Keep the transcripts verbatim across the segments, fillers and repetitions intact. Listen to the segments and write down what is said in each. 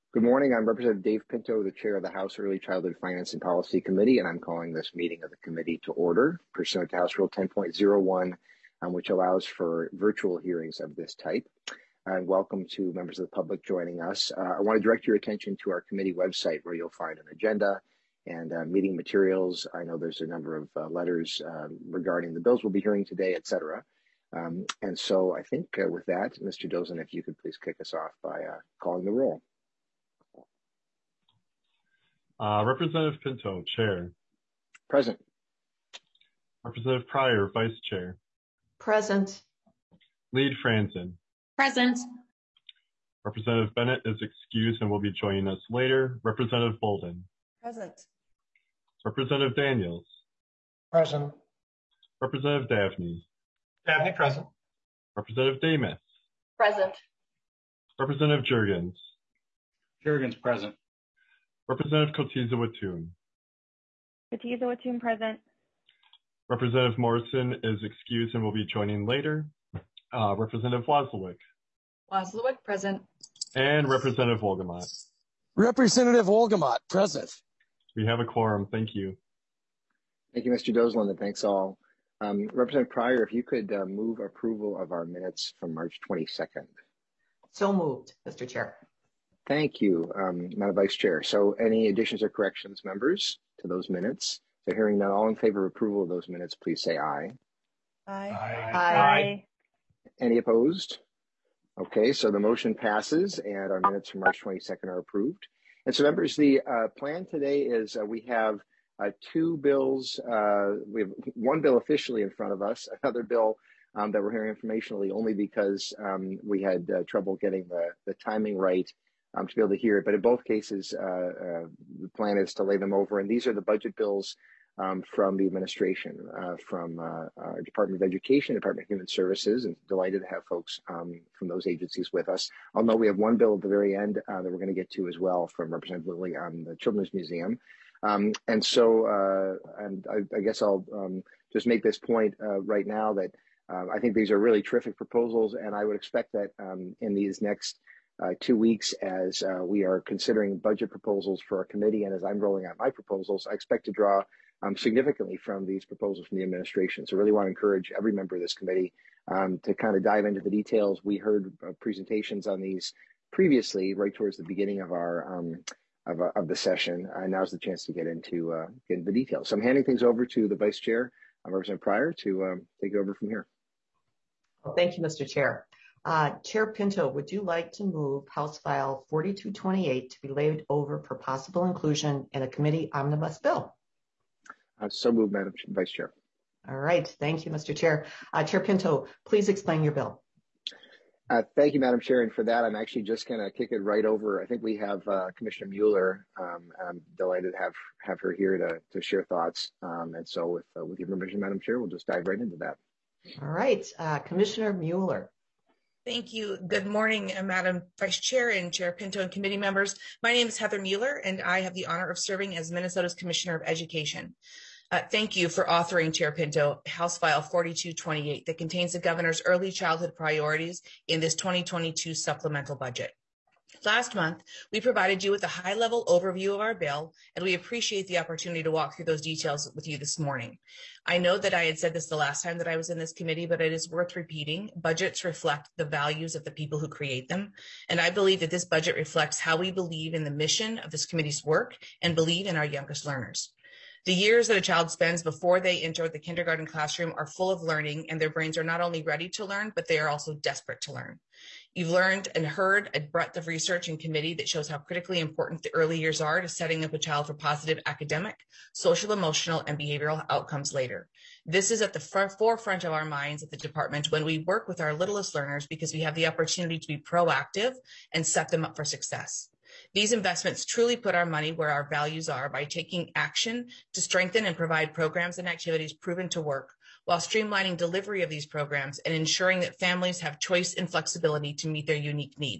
Good morning. I'm Representative Dave Pinto, the chair of the House Early Childhood Finance and Policy Committee, and I'm calling this meeting of the committee to order pursuant to House Rule ten point oh one, um, which allows for virtual hearings of this type. And welcome to members of the public joining us. Uh, I want to direct your attention to our committee website where you'll find an agenda and uh, meeting materials. I know there's a number of uh, letters uh, regarding the bills we'll be hearing today, et cetera. Um, and so I think uh, with that, Mister Dozen, if you could please kick us off by uh, calling the roll. Uh, Representative Pinto, Chair. Present. Representative Pryor, Vice Chair. Present. Lead Franzen. Present. Representative Bennett is excused and will be joining us later. Representative Bolden. Present. Representative Daniels. Present. Representative Davnie. Davnie, present. Representative Demuth. Present. Representative Jurgens. Jurgens, present. Representative Cotiza-Wattoon. Cotiza-Wattoon, present. Representative Morrison is excused and will be joining later. Uh, Representative Wozlowick. Wozlowick, present. And Representative Wolgamott. Representative Wolgamott, present. We have a quorum. Thank you. Thank you, Mister Dozlin, and thanks all. Um, Representative Pryor, if you could uh, move approval of our minutes from March twenty-second. So moved, Mister Chair. Thank you, um, Madam Vice Chair. So any additions or corrections, members, to those minutes? So hearing none, all in favor of approval of those minutes, please say aye. Aye. Aye. Aye. Aye. Any opposed? Okay, so the motion passes and our minutes from March twenty-second are approved. And so members, the uh, plan today is uh, we have uh, two bills. Uh, we have one bill officially in front of us, another bill um, that we're hearing informationally only because um, we had uh, trouble getting the, the timing right um, to be able to hear it. But in both cases, uh, uh, the plan is to lay them over. And these are the budget bills Um, from the administration, uh, from uh, our Department of Education, Department of Human Services, and delighted to have folks um, from those agencies with us. Although we have one bill at the very end uh, that we're going to get to as well from Representative Lilly on the Children's Museum. Um, and so, uh, and I, I guess I'll um, just make this point uh, right now that uh, I think these are really terrific proposals, and I would expect that um, in these next uh, two weeks, as uh, we are considering budget proposals for our committee, and as I'm rolling out my proposals, I expect to draw Um, significantly from these proposals from the administration. So really want to encourage every member of this committee um, to kind of dive into the details. We heard uh, presentations on these previously, right towards the beginning of our um, of, uh, of the session. Uh, now's the chance to get into uh, get into the details. So I'm handing things over to the Vice Chair, uh, Representative Pryor, to um, take it over from here. Well, thank you, Mister Chair. Uh, Chair Pinto, would you like to move House File forty-two twenty-eight to be laid over for possible inclusion in a committee omnibus bill? Uh, so moved, Madam Vice Chair. All right. Thank you, Mister Chair. Uh, Chair Pinto, please explain your bill. Uh, thank you, Madam Chair. And for that, I'm actually just going to kick it right over. I think we have uh, Commissioner Mueller. Um, I'm delighted to have, have her here to, to share thoughts. Um, and so with, uh, with your permission, Madam Chair, we'll just dive right into that. All right. Uh, Commissioner Mueller. Thank you. Good morning, uh, Madam Vice Chair and Chair Pinto and committee members. My name is Heather Mueller, and I have the honor of serving as Minnesota's Commissioner of Education. Uh, thank you for authoring, Chair Pinto, House File forty-two twenty-eight that contains the governor's early childhood priorities in this twenty twenty-two supplemental budget. Last month, we provided you with a high-level overview of our bill, and we appreciate the opportunity to walk through those details with you this morning. I know that I had said this the last time that I was in this committee, but it is worth repeating. Budgets reflect the values of the people who create them, and I believe that this budget reflects how we believe in the mission of this committee's work and believe in our youngest learners. The years that a child spends before they enter the kindergarten classroom are full of learning, and their brains are not only ready to learn, but they are also desperate to learn. You've learned and heard a breadth of research in committee that shows how critically important the early years are to setting up a child for positive academic, social, emotional, and behavioral outcomes later. This is at the forefront of our minds at the department when we work with our littlest learners because we have the opportunity to be proactive and set them up for success. These investments truly put our money where our values are by taking action to strengthen and provide programs and activities proven to work, while streamlining delivery of these programs and ensuring that families have choice and flexibility to meet their unique needs.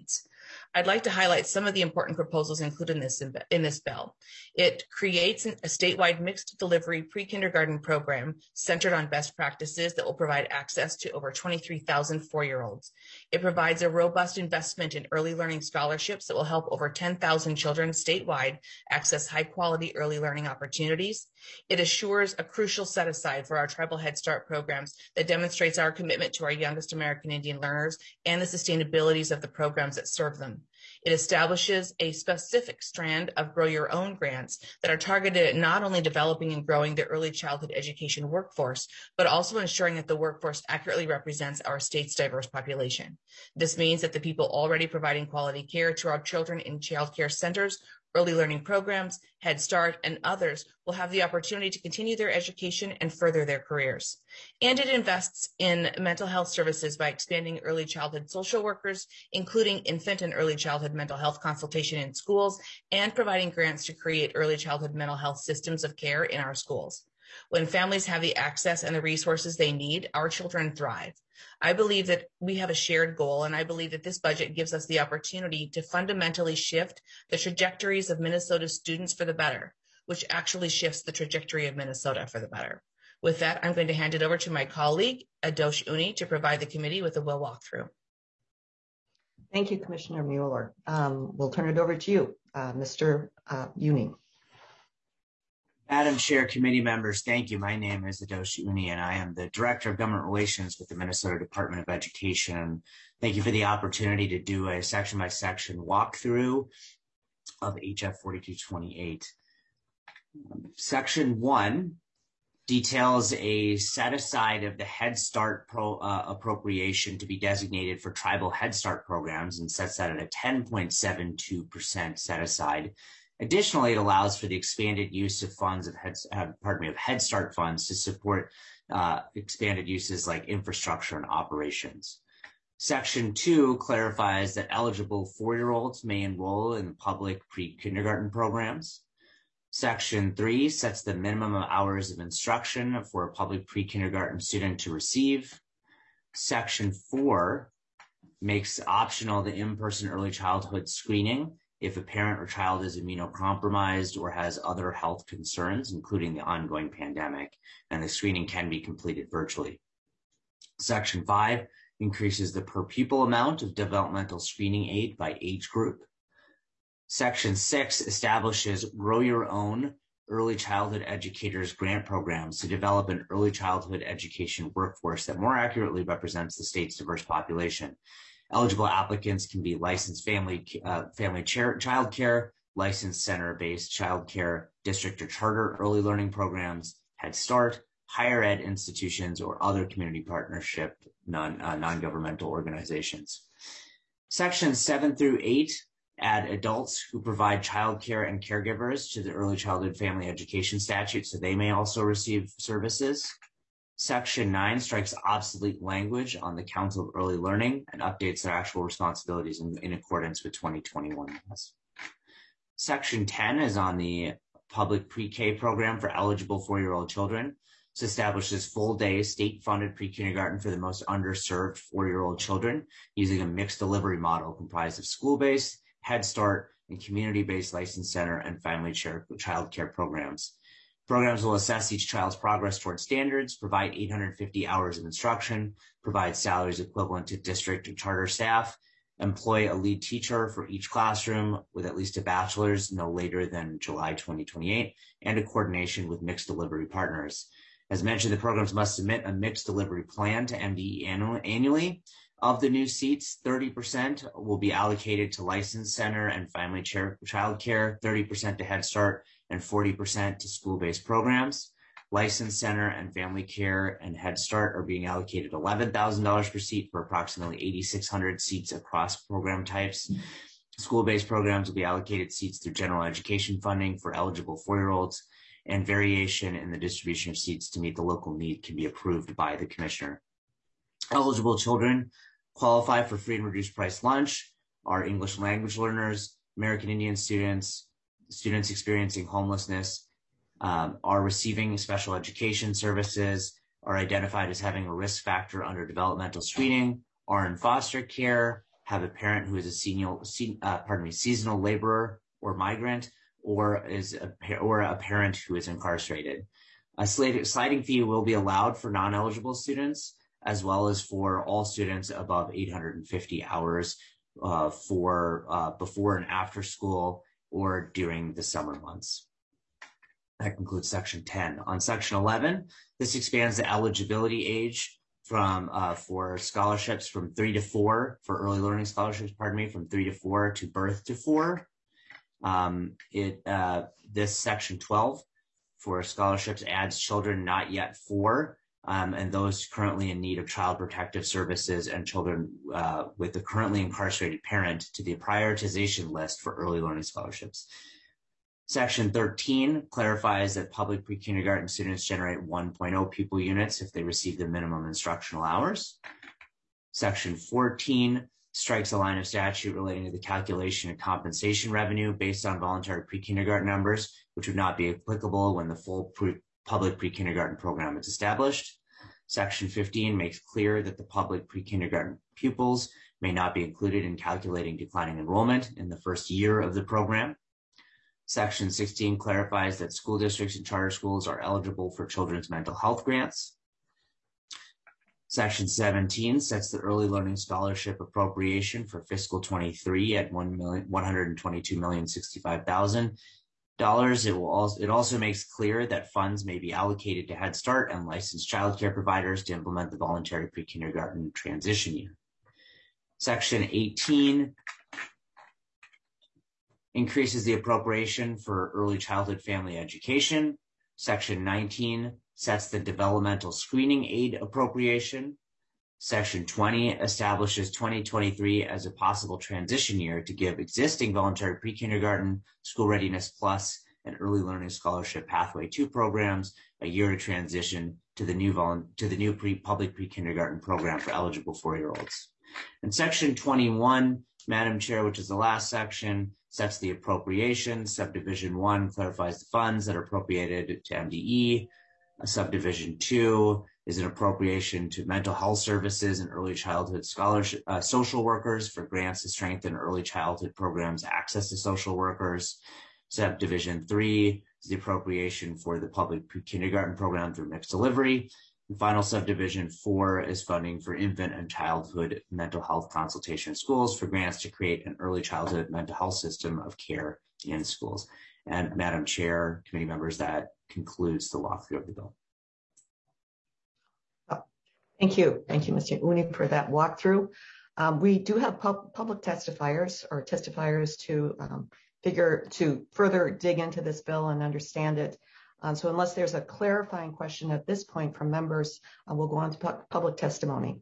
I'd like to highlight some of the important proposals included in this, in this bill. It creates a statewide mixed delivery pre-kindergarten program centered on best practices that will provide access to over twenty-three thousand four-year-olds. It provides a robust investment in early learning scholarships that will help over ten thousand children statewide access high-quality early learning opportunities. It assures a crucial set-aside for our tribal Head Start programs that demonstrates our commitment to our youngest American Indian learners and the sustainabilities of the programs that serve them. It establishes a specific strand of Grow Your Own grants that are targeted at not only developing and growing the early childhood education workforce, but also ensuring that the workforce accurately represents our state's diverse population. This means that the people already providing quality care to our children in child care centers, early learning programs, Head Start, and others will have the opportunity to continue their education and further their careers. And it invests in mental health services by expanding early childhood social workers, including infant and early childhood mental health consultation in schools, and providing grants to create early childhood mental health systems of care in our schools. When families have the access and the resources they need, our children thrive. I believe that we have a shared goal, and I believe that this budget gives us the opportunity to fundamentally shift the trajectories of Minnesota's students for the better, which actually shifts the trajectory of Minnesota for the better. With that, I'm going to hand it over to my colleague, Adosh Uni, to provide the committee with a will walkthrough. Thank you, Commissioner Mueller. Um, we'll turn it over to you, uh, Mister Uh, Uni. Madam Chair, committee members, thank you. My name is Adosh Uni, and I am the Director of Government Relations with the Minnesota Department of Education. Thank you for the opportunity to do a section-by-section walkthrough of H F forty-two twenty-eight. Section one details a set-aside of the Head Start pro, uh, appropriation to be designated for tribal Head Start programs and sets that at a ten point seven two percent set-aside. Additionally, it allows for the expanded use of funds of Head, uh, pardon me, of Head Start funds to support uh, expanded uses like infrastructure and operations. Section two clarifies that eligible four-year-olds may enroll in public pre-kindergarten programs. Section three sets the minimum of hours of instruction for a public pre-kindergarten student to receive. Section four makes optional the in-person early childhood screening if a parent or child is immunocompromised or has other health concerns, including the ongoing pandemic, and the screening can be completed virtually. Section five increases the per pupil amount of developmental screening aid by age group. Section six establishes Grow Your Own early childhood educators grant programs to develop an early childhood education workforce that more accurately represents the state's diverse population. Eligible applicants can be licensed family uh, family child care, licensed center-based child care, district or charter early learning programs, Head Start, higher ed institutions, or other community partnership non, uh, non-governmental organizations. Sections seven through eight add adults who provide child care and caregivers to the early childhood family education statute, so they may also receive services. Section nine strikes obsolete language on the Council of Early Learning and updates their actual responsibilities in, in accordance with twenty twenty-one laws. Section ten is on the public pre-K program for eligible four-year-old children. This establishes full-day state-funded pre-kindergarten for the most underserved four-year-old children using a mixed delivery model comprised of school-based, Head Start, and community-based licensed center and family child care programs. Programs will assess each child's progress towards standards, provide eight hundred fifty hours of instruction, provide salaries equivalent to district or charter staff, employ a lead teacher for each classroom with at least a bachelor's no later than July twenty twenty-eight, and a coordination with mixed delivery partners. As mentioned, the programs must submit a mixed delivery plan to M D E annually. Of the new seats, thirty percent will be allocated to licensed center and family child care, thirty percent to Head Start, and forty percent to school-based programs. Licensed center and family care and Head Start are being allocated eleven thousand dollars per seat for approximately eight thousand six hundred seats across program types. School-based programs will be allocated seats through general education funding for eligible four-year-olds, and variation in the distribution of seats to meet the local need can be approved by the commissioner. Eligible children qualify for free and reduced price lunch, are English language learners, American Indian students, students experiencing homelessness, um, are receiving special education services, are identified as having a risk factor under developmental screening, are in foster care, have a parent who is a senior, uh, pardon me, seasonal laborer or migrant, or is a, or a parent who is incarcerated. A sliding fee will be allowed for non-eligible students, as well as for all students above eight hundred fifty hours uh, for uh, before and after school or during the summer months. That concludes section ten. On section eleven, this expands the eligibility age from uh, for scholarships from three to four, for early learning scholarships, pardon me, from three to four to birth to four. Um, it uh, this section twelve for scholarships adds children not yet four, um, and those currently in need of child protective services and children uh, with a currently incarcerated parent to the prioritization list for early learning scholarships. Section thirteen clarifies that public pre-kindergarten students generate one point oh pupil units if they receive the minimum instructional hours. Section fourteen strikes a line of statute relating to the calculation of compensation revenue based on voluntary pre-kindergarten numbers, which would not be applicable when the full pre public pre-kindergarten program is established. Section fifteen makes clear that the public pre-kindergarten pupils may not be included in calculating declining enrollment in the first year of the program. Section sixteen clarifies that school districts and charter schools are eligible for children's mental health grants. Section seventeen sets the early learning scholarship appropriation for fiscal twenty-three at one hundred twenty-two million sixty-five thousand dollars. It will also it also makes clear that funds may be allocated to Head Start and licensed childcare providers to implement the voluntary pre-kindergarten transition year. Section eighteen increases the appropriation for early childhood family education. Section nineteen sets the developmental screening aid appropriation. Section twenty establishes twenty twenty-three as a possible transition year to give existing voluntary pre-kindergarten, School Readiness Plus, and Early Learning Scholarship Pathway two programs a year to transition to the new to the new pre public pre-kindergarten program for eligible four-year-olds. And Section twenty-one, Madam Chair, which is the last section, sets the appropriation. Subdivision one clarifies the funds that are appropriated to M D E. Subdivision two is an appropriation to mental health services and early childhood scholarship, uh, social workers for grants to strengthen early childhood programs' access to social workers. Subdivision three is the appropriation for the public pre-kindergarten program through mixed delivery. And final subdivision four is funding for infant and childhood mental health consultation in schools for grants to create an early childhood mental health system of care in schools. And Madam Chair, committee members, that concludes the walkthrough of the bill. Thank you. Thank you, Mister Uni, for that walkthrough. Um, we do have pub public testifiers or testifiers to um, figure to further dig into this bill and understand it. Um, so unless there's a clarifying question at this point from members, uh, we'll go on to pu public testimony.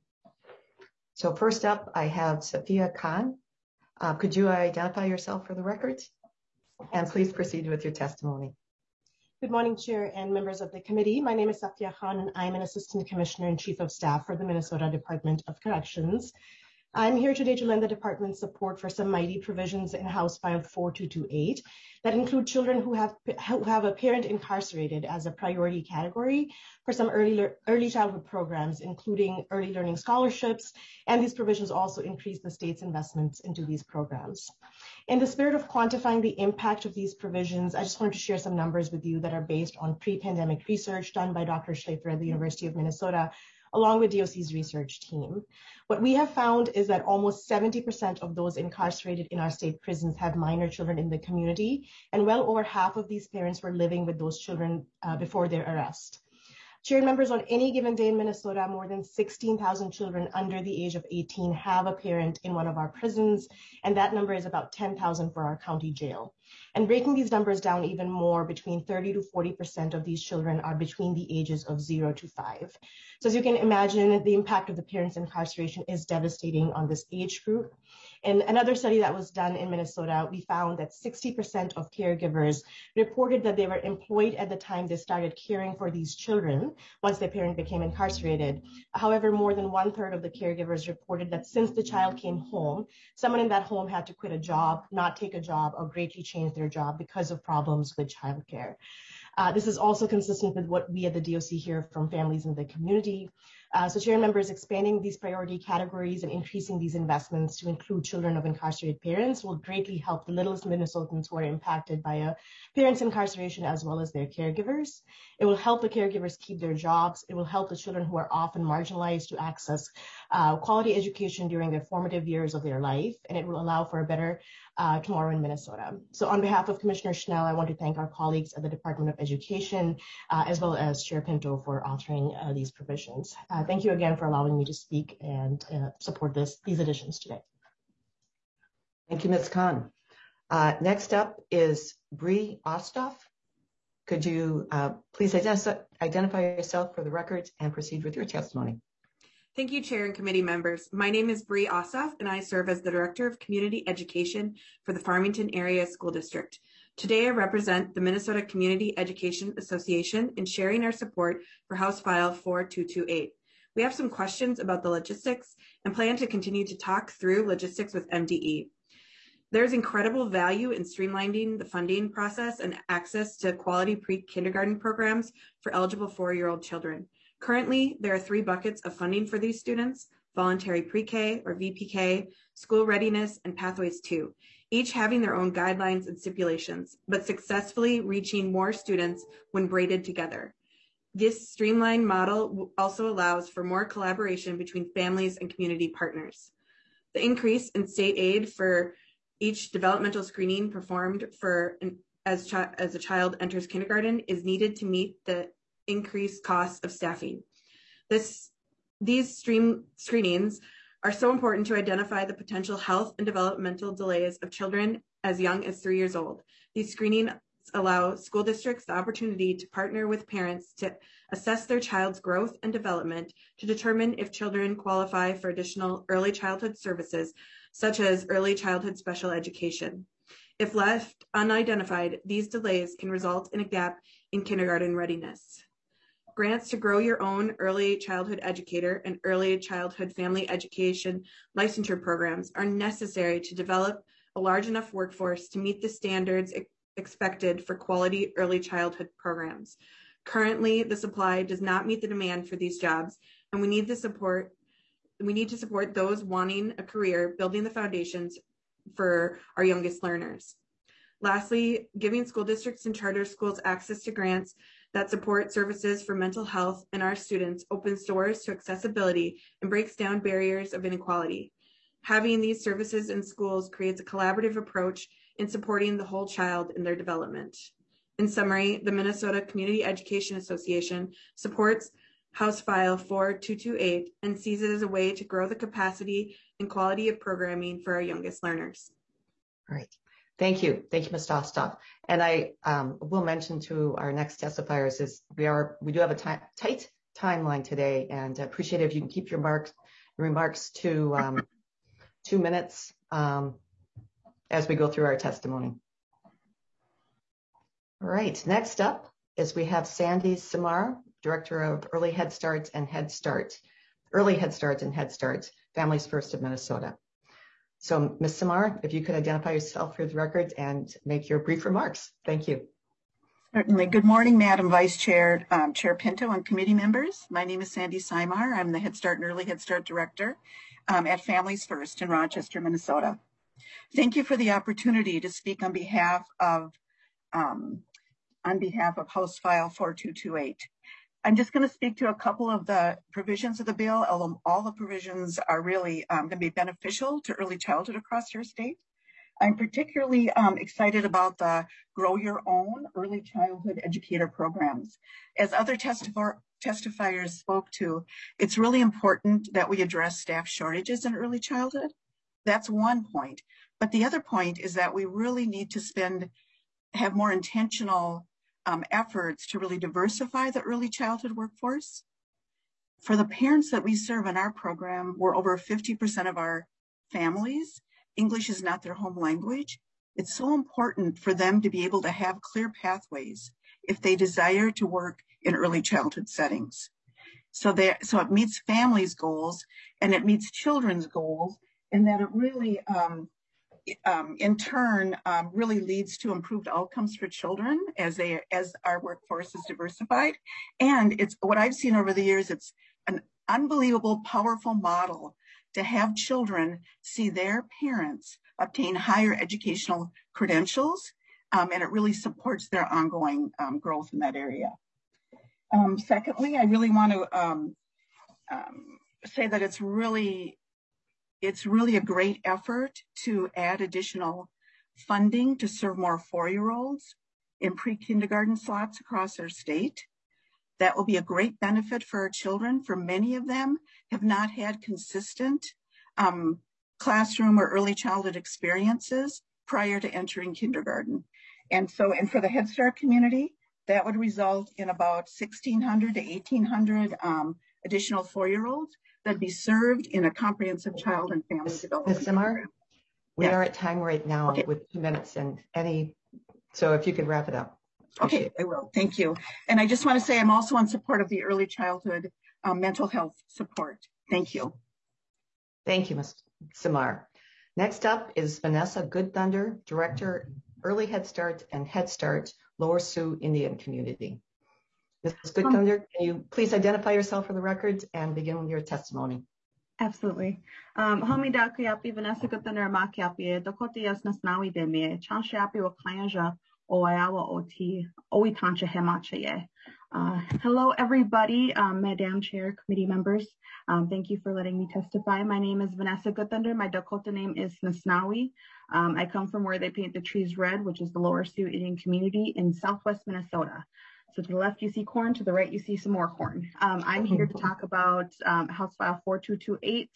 So first up, I have Safia Khan. Uh, could you identify yourself for the records? And please proceed with your testimony. Good morning, Chair and members of the committee. My name is Safia Khan, and I'm an Assistant Commissioner and Chief of Staff for the Minnesota Department of Corrections. I'm here today to lend the department support for some mighty provisions in House File four two two eight that include children who have who have a parent incarcerated as a priority category for some early early childhood programs, including early learning scholarships, and these provisions also increase the state's investments into these programs. In the spirit of quantifying the impact of these provisions, I just wanted to share some numbers with you that are based on pre-pandemic research done by Doctor Schlafer at the University of Minnesota, along with D O C's research team. What we have found is that almost seventy percent of those incarcerated in our state prisons have minor children in the community, and well over half of these parents were living with those children uh, before their arrest. Chair and members, on any given day in Minnesota, more than sixteen thousand children under the age of eighteen have a parent in one of our prisons, and that number is about ten thousand for our county jail. And breaking these numbers down even more, between thirty to forty percent of these children are between the ages of zero to five. So as you can imagine, the impact of the parents' incarceration is devastating on this age group. In another study that was done in Minnesota, we found that sixty percent of caregivers reported that they were employed at the time they started caring for these children once their parent became incarcerated. However, more than one third of the caregivers reported that since the child came home, someone in that home had to quit a job, not take a job, or greatly change their job because of problems with childcare. Uh, this is also consistent with what we at the D O C hear from families in the community. Uh, so chair members, expanding these priority categories and increasing these investments to include children of incarcerated parents will greatly help the littlest Minnesotans who are impacted by a parent's incarceration as well as their caregivers. It will help the caregivers keep their jobs. It will help the children who are often marginalized to access uh, quality education during their formative years of their life, and it will allow for a better uh, tomorrow in Minnesota. So on behalf of Commissioner Schnell, I want to thank our colleagues at the Department of Education, uh, as well as Chair Pinto for authoring uh, these provisions. Uh, thank you again for allowing me to speak and uh, support this, these additions today. Thank you, Miz Khan. Uh, next up is Bree Ostoff. Could you uh, please identi- identify yourself for the record and proceed with your testimony? Thank you, Chair and committee members. My name is Bree Ostoff, and I serve as the Director of Community Education for the Farmington Area School District. Today, I represent the Minnesota Community Education Association in sharing our support for House File four two two eight. We have some questions about the logistics and plan to continue to talk through logistics with M D E. There's incredible value in streamlining the funding process and access to quality pre-kindergarten programs for eligible four-year-old children. Currently, there are three buckets of funding for these students: voluntary pre-K or V P K, school readiness, and Pathways two, each having their own guidelines and stipulations, but successfully reaching more students when braided together. This streamlined model also allows for more collaboration between families and community partners. The increase in state aid for each developmental screening performed for an, as, chi- as a child enters kindergarten is needed to meet the increased costs of staffing. This, these stream screenings are so important to identify the potential health and developmental delays of children as young as three years old. These screenings allow school districts the opportunity to partner with parents to assess their child's growth and development to determine if children qualify for additional early childhood services, such as early childhood special education. If left unidentified, these delays can result in a gap in kindergarten readiness. Grants to Grow Your Own Early Childhood Educator and Early Childhood Family Education licensure programs are necessary to develop a large enough workforce to meet the standards e- expected for quality early childhood programs. Currently, the supply does not meet the demand for these jobs, and we need the support We need to support those wanting a career, building the foundations for our youngest learners. Lastly, giving school districts and charter schools access to grants that support services for mental health in our students opens doors to accessibility and breaks down barriers of inequality. Having these services in schools creates a collaborative approach in supporting the whole child in their development. In summary, the Minnesota Community Education Association supports House File four two two eight and sees it as a way to grow the capacity and quality of programming for our youngest learners. All right. Thank you. Thank you, Miz Ostoff. And I um, will mention to our next testifiers is we are we do have a time, tight timeline today, and I appreciate it if you can keep your marks, your remarks to um, two minutes um, as we go through our testimony. All right. Next up is we have Sandy Samar, Director of Early Head Start and Head Start, Early Head Start and Head Start, Families First of Minnesota. So, Miz Samar, if you could identify yourself for the record and make your brief remarks. Thank you. Certainly. Good morning, Madam Vice Chair, um, Chair Pinto, and committee members. My name is Sandy Samar. I'm the Head Start and Early Head Start Director um, at Families First in Rochester, Minnesota. Thank you for the opportunity to speak on behalf of um, on behalf of House File four two two eight. I'm just going to speak to a couple of the provisions of the bill, although all the provisions are really um, going to be beneficial to early childhood across your state. I'm particularly um, excited about the Grow Your Own Early Childhood Educator programs. As other testif- testifiers spoke to, it's really important that we address staff shortages in early childhood. That's one point. But the other point is that we really need to spend, have more intentional Um, efforts to really diversify the early childhood workforce. For the parents that we serve in our program, we're over fifty percent of our families, English is not their home language. It's so important for them to be able to have clear pathways if they desire to work in early childhood settings. So, there, so it meets families' goals and it meets children's goals, and that it really, um, Um, in turn, um, really leads to improved outcomes for children as they as our workforce is diversified. And it's what I've seen over the years. It's an unbelievable, powerful model to have children see their parents obtain higher educational credentials, um, and it really supports their ongoing um, growth in that area. Um, secondly, I really want to um, um, say that it's really, it's really a great effort to add additional funding to serve more four-year-olds in pre-kindergarten slots across our state. That will be a great benefit for our children, for many of them have not had consistent um, classroom or early childhood experiences prior to entering kindergarten. And so, and for the Head Start community, that would result in about sixteen hundred to eighteen hundred um, additional four-year-olds that'd be served in a comprehensive child and family development. Miz Simar, we yes. are at time right now okay. with two minutes and any, so if you could wrap it up. Okay, I will. Thank you. And I just want to say I'm also in support of the early childhood um, mental health support. Thank you. Thank you, Miz Simar. Next up is Vanessa Good Thunder, Director, Early Head Start and Head Start, Lower Sioux Indian Community. Miz Good Thunder, can you please identify yourself for the record and begin with your testimony? Absolutely. Um, Homi Dakuyapi, Vanessa Good Thunder, Makiapi, Dakota Yasnas Nawi Demi, Chanshapi Wakayanja. Uh, hello, everybody, um, Madam Chair, committee members. Um, thank you for letting me testify. My name is Vanessa Good Thunder. My Dakota name is Nasnawi. Um, I come from where they paint the trees red, which is the Lower Sioux Indian community in Southwest Minnesota. So to the left, you see corn. To the right, you see some more corn. Um, I'm here to talk about um, House File four two two eight.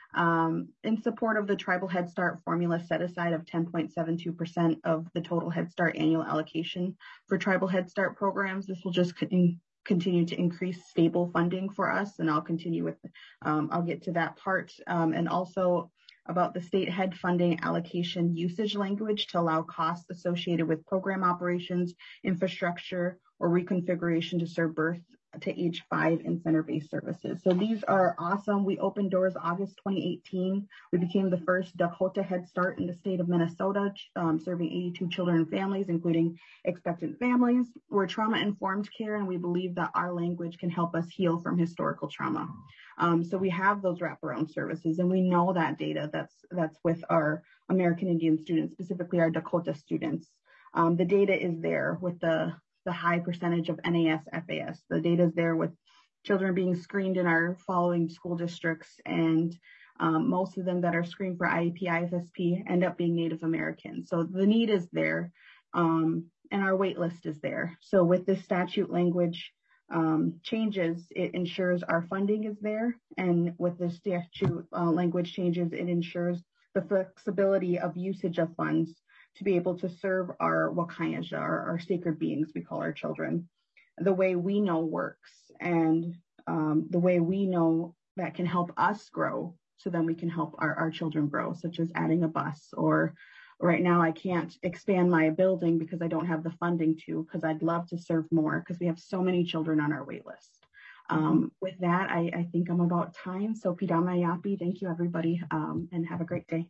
Um, in support of the Tribal Head Start formula set aside of ten point seven two percent of the total Head Start annual allocation for Tribal Head Start programs. This will just con continue to increase stable funding for us, and I'll continue with, um, I'll get to that part, um, and also about the state head funding allocation usage language to allow costs associated with program operations, infrastructure, or reconfiguration to serve birth to age five in center-based services. So these are awesome. We opened doors August twenty eighteen. We became the first Dakota Head Start in the state of Minnesota, um, serving eighty-two children and families, including expectant families. We're trauma-informed care, and we believe that our language can help us heal from historical trauma. Um, so we have those wraparound services, and we know that data that's, that's with our American Indian students, specifically our Dakota students. Um, the data is there with the the high percentage of N A S F A S. The data is there with children being screened in our following school districts, and um, most of them that are screened for I E P, I F S P end up being Native American. So the need is there, um, and our wait list is there. So with this statute language um, changes, it ensures our funding is there, and with the statute uh, language changes, it ensures the flexibility of usage of funds to be able to serve our Wakayanja, our, our sacred beings, we call our children, the way we know works, and um, the way we know that can help us grow, so then we can help our, our children grow, such as adding a bus, or right now I can't expand my building because I don't have the funding to, because I'd love to serve more, because we have so many children on our wait list. Um, with that, I, I think I'm about time. So Pidama Yapi, thank you everybody, um, and have a great day.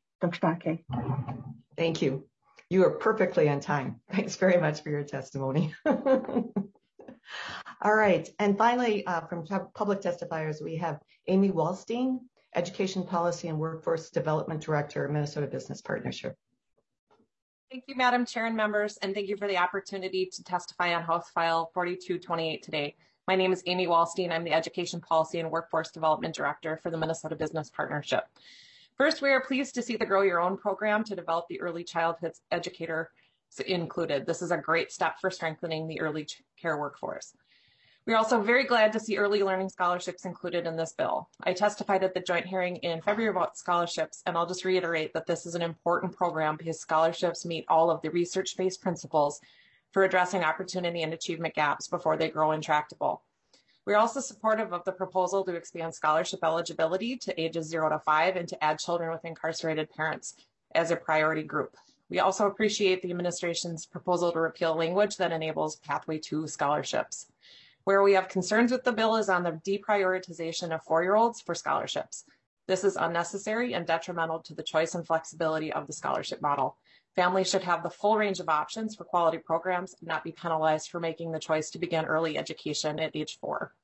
Thank you. You are perfectly on time. Thanks very much for your testimony. All right. And finally, uh, from public testifiers, we have Amy Wallstein, Education Policy and Workforce Development Director, Minnesota Business Partnership. Thank you, Madam Chair and members, and thank you for the opportunity to testify on House File forty-two twenty-eight today. My name is Amy Wallstein. I'm the Education Policy and Workforce Development Director for the Minnesota Business Partnership. First, we are pleased to see the Grow Your Own program to develop the early childhood educator included. This is a great step for strengthening the early care workforce. We're also very glad to see early learning scholarships included in this bill. I testified at the joint hearing in February about scholarships, and I'll just reiterate that this is an important program because scholarships meet all of the research-based principles for addressing opportunity and achievement gaps before they grow intractable. We're also supportive of the proposal to expand scholarship eligibility to ages zero to five and to add children with incarcerated parents as a priority group. We also appreciate the administration's proposal to repeal language that enables Pathway two scholarships. Where we have concerns with the bill is on the deprioritization of four-year-olds for scholarships. This is unnecessary and detrimental to the choice and flexibility of the scholarship model. Families should have the full range of options for quality programs and not be penalized for making the choice to begin early education at age four.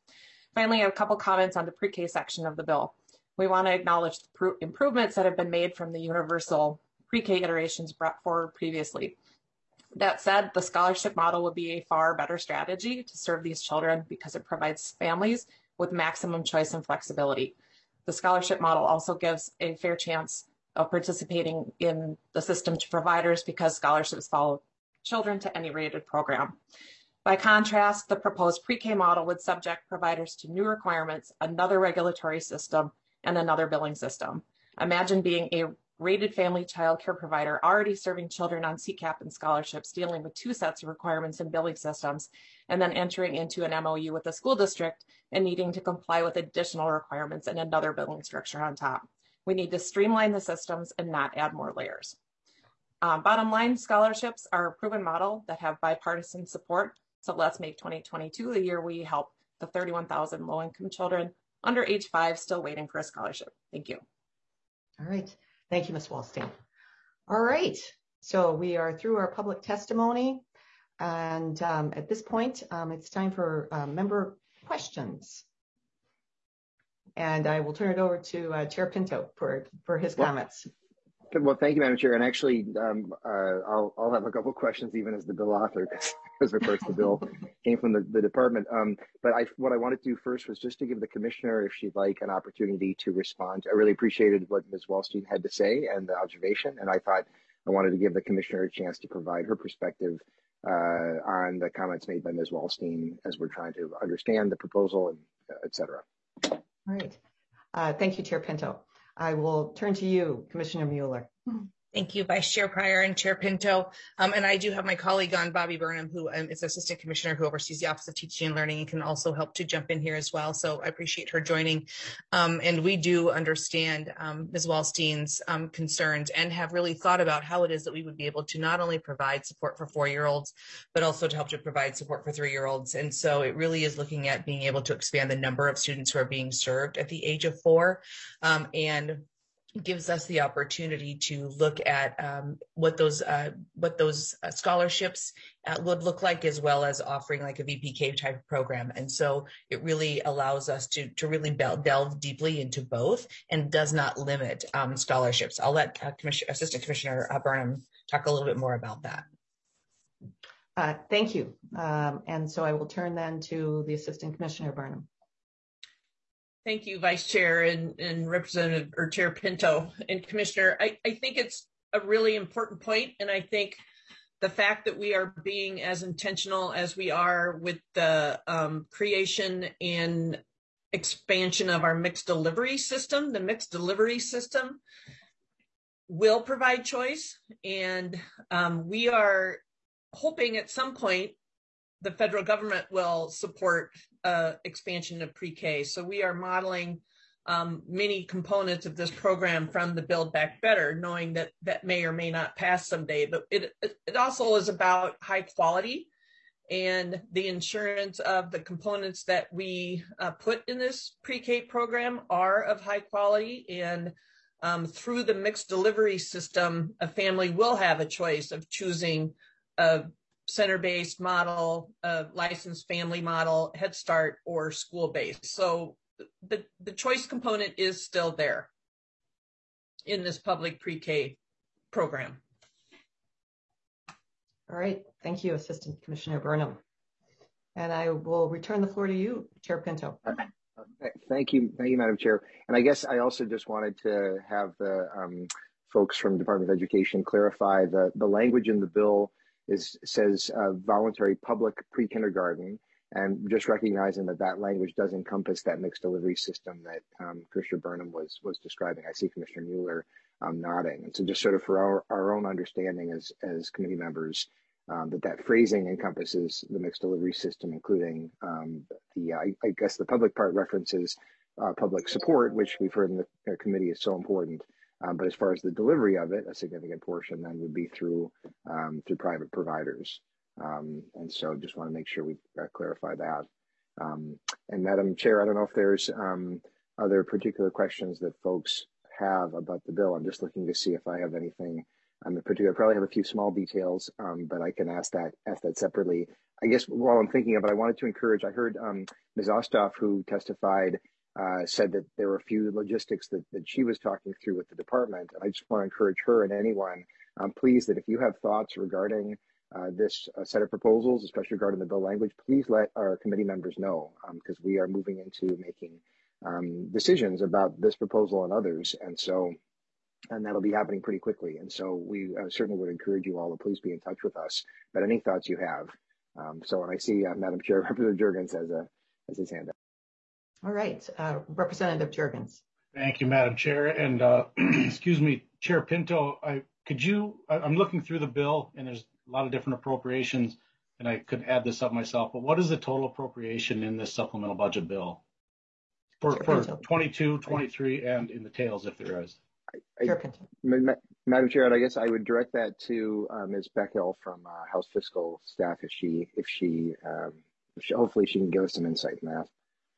Finally, I have a couple comments on the pre-K section of the bill. We want to acknowledge the improvements that have been made from the universal pre-K iterations brought forward previously. That said, the scholarship model would be a far better strategy to serve these children because it provides families with maximum choice and flexibility. The scholarship model also gives a fair chance of participating in the system to providers because scholarships follow children to any rated program. By contrast, the proposed pre-K model would subject providers to new requirements, another regulatory system, and another billing system. Imagine being a rated family child care provider already serving children on C CAP and scholarships, dealing with two sets of requirements and billing systems, and then entering into an M O U with the school district and needing to comply with additional requirements and another billing structure on top. We need to streamline the systems and not add more layers. Um, bottom line, scholarships are a proven model that have bipartisan support. So let's make twenty twenty-two the year we help the thirty-one thousand low-income children under age five still waiting for a scholarship. Thank you. All right. Thank you, Miz Wallstein. All right. So we are through our public testimony. And um, at this point, um, it's time for uh, member questions. And I will turn it over to uh, Chair Pinto for, for his well, comments. Well, thank you, Madam Chair. And actually, um, uh, I'll, I'll have a couple of questions even as the bill author, because of course the bill came from the, the department. Um, but I, what I wanted to do first was just to give the commissioner, if she'd like, an opportunity to respond. I really appreciated what Miz Wallstein had to say and the observation. And I thought I wanted to give the commissioner a chance to provide her perspective uh, on the comments made by Miz Wallstein as we're trying to understand the proposal and uh, et cetera. All right. Uh, thank you, Chair Pinto. I will turn to you, Commissioner Mueller. Thank you, Vice Chair Pryor and Chair Pinto. Um, and I do have my colleague on, Bobby Burnham, who um, is Assistant Commissioner who oversees the Office of Teaching and Learning and can also help to jump in here as well. So I appreciate her joining. Um, and we do understand um, Miz Wallstein's um, concerns and have really thought about how it is that we would be able to not only provide support for four-year-olds, but also to help to provide support for three-year-olds. And so it really is looking at being able to expand the number of students who are being served at the age of four. Um, and gives us the opportunity to look at um, what those uh, what those uh, scholarships uh, would look like, as well as offering like a V P K type of program. And so it really allows us to to really delve deeply into both and does not limit um, scholarships. I'll let uh, Commissioner, Assistant Commissioner uh, Burnham talk a little bit more about that. Uh, thank you. Um, and so I will turn then to the Assistant Commissioner Burnham. Thank you, Vice Chair and, and Representative or Chair Pinto and Commissioner. I, I think it's a really important point, and I think the fact that we are being as intentional as we are with the um, creation and expansion of our mixed delivery system, the mixed delivery system will provide choice, and um, we are hoping at some point the federal government will support uh, expansion of pre-K. So we are modeling um, many components of this program from the Build Back Better, knowing that that may or may not pass someday. But it, it also is about high quality and the insurance of the components that we uh, put in this pre-K program are of high quality. And um, through the mixed delivery system, a family will have a choice of choosing a center-based model, uh, licensed family model, Head Start, or school-based. So the, the choice component is still there in this public pre-K program. All right, thank you, Assistant Commissioner Burnham. And I will return the floor to you, Chair Pinto. Thank you, thank you, Madam Chair. And I guess I also just wanted to have the um, folks from Department of Education clarify the, the language in the bill is says uh, voluntary public pre-kindergarten, and just recognizing that that language does encompass that mixed delivery system that um, Commissioner Burnham was was describing. I see Commissioner Mueller um, nodding. And so just sort of for our, our own understanding as, as committee members, um, that that phrasing encompasses the mixed delivery system, including um, the, I, I guess the public part references uh, public support, which we've heard in the uh, committee is so important. Um, but as far as the delivery of it, a significant portion then would be through um, through private providers. Um, and so just want to make sure we uh, clarify that. Um, and Madam Chair, I don't know if there's um, other particular questions that folks have about the bill. I'm just looking to see if I have anything um, in particular. I probably have a few small details, um, but I can ask that ask that separately. I guess while I'm thinking of it, I wanted to encourage, I heard um, Miz Osthoff, who testified, uh, said that there were a few logistics that, that she was talking through with the department. And I just want to encourage her and anyone, um, please, that if you have thoughts regarding uh, this uh, set of proposals, especially regarding the bill language, please let our committee members know, because um, we are moving into making um, decisions about this proposal and others. And so, and that'll be happening pretty quickly. And so we uh, certainly would encourage you all to please be in touch with us about any thoughts you have. Um, so when I see uh, Madam Chair, Representative Jurgens has, a, has his hand up. All right, uh, Representative Jurgens. Thank you, Madam Chair. And uh, excuse me, Chair Pinto, I, could you, I, I'm looking through the bill and there's a lot of different appropriations and I could add this up myself, but what is the total appropriation in this supplemental budget bill for, for twenty-two, twenty-three, and in the tails if there is? I, I, Ma Madam Chair, I guess I would direct that to uh, Miz Beckel from uh, House Fiscal Staff if she, if she, um, if she, hopefully she can give us some insight in that.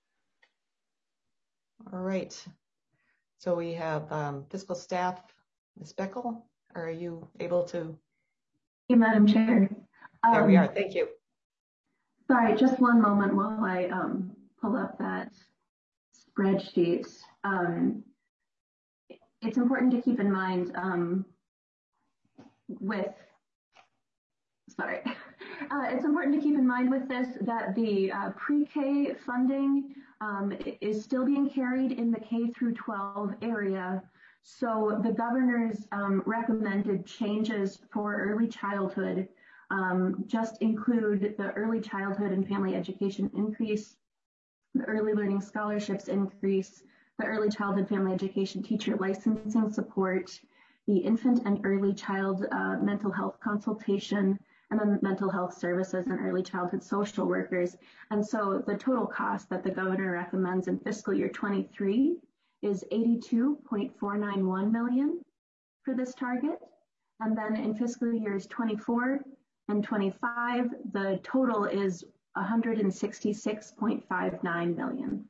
All right. So we have um, Fiscal Staff, Miz Beckel. Are you able to? Thank you, Madam Chair. There um, we are. Thank you. Sorry, just one moment while I um, pull up that spreadsheet. Um, It's important to keep in mind um, with, sorry, uh, it's important to keep in mind with this that the uh, pre-K funding um, is still being carried in the K through twelve area. So the governor's um, recommended changes for early childhood um, just include the early childhood and family education increase, the early learning scholarships increase, the early childhood family education teacher licensing support, the infant and early child uh, mental health consultation, and then mental health services and early childhood social workers. And so the total cost that the governor recommends in fiscal year twenty-three is eighty-two point four nine one million for this target. And then in fiscal years twenty-four and twenty-five, the total is one hundred sixty-six point five nine million.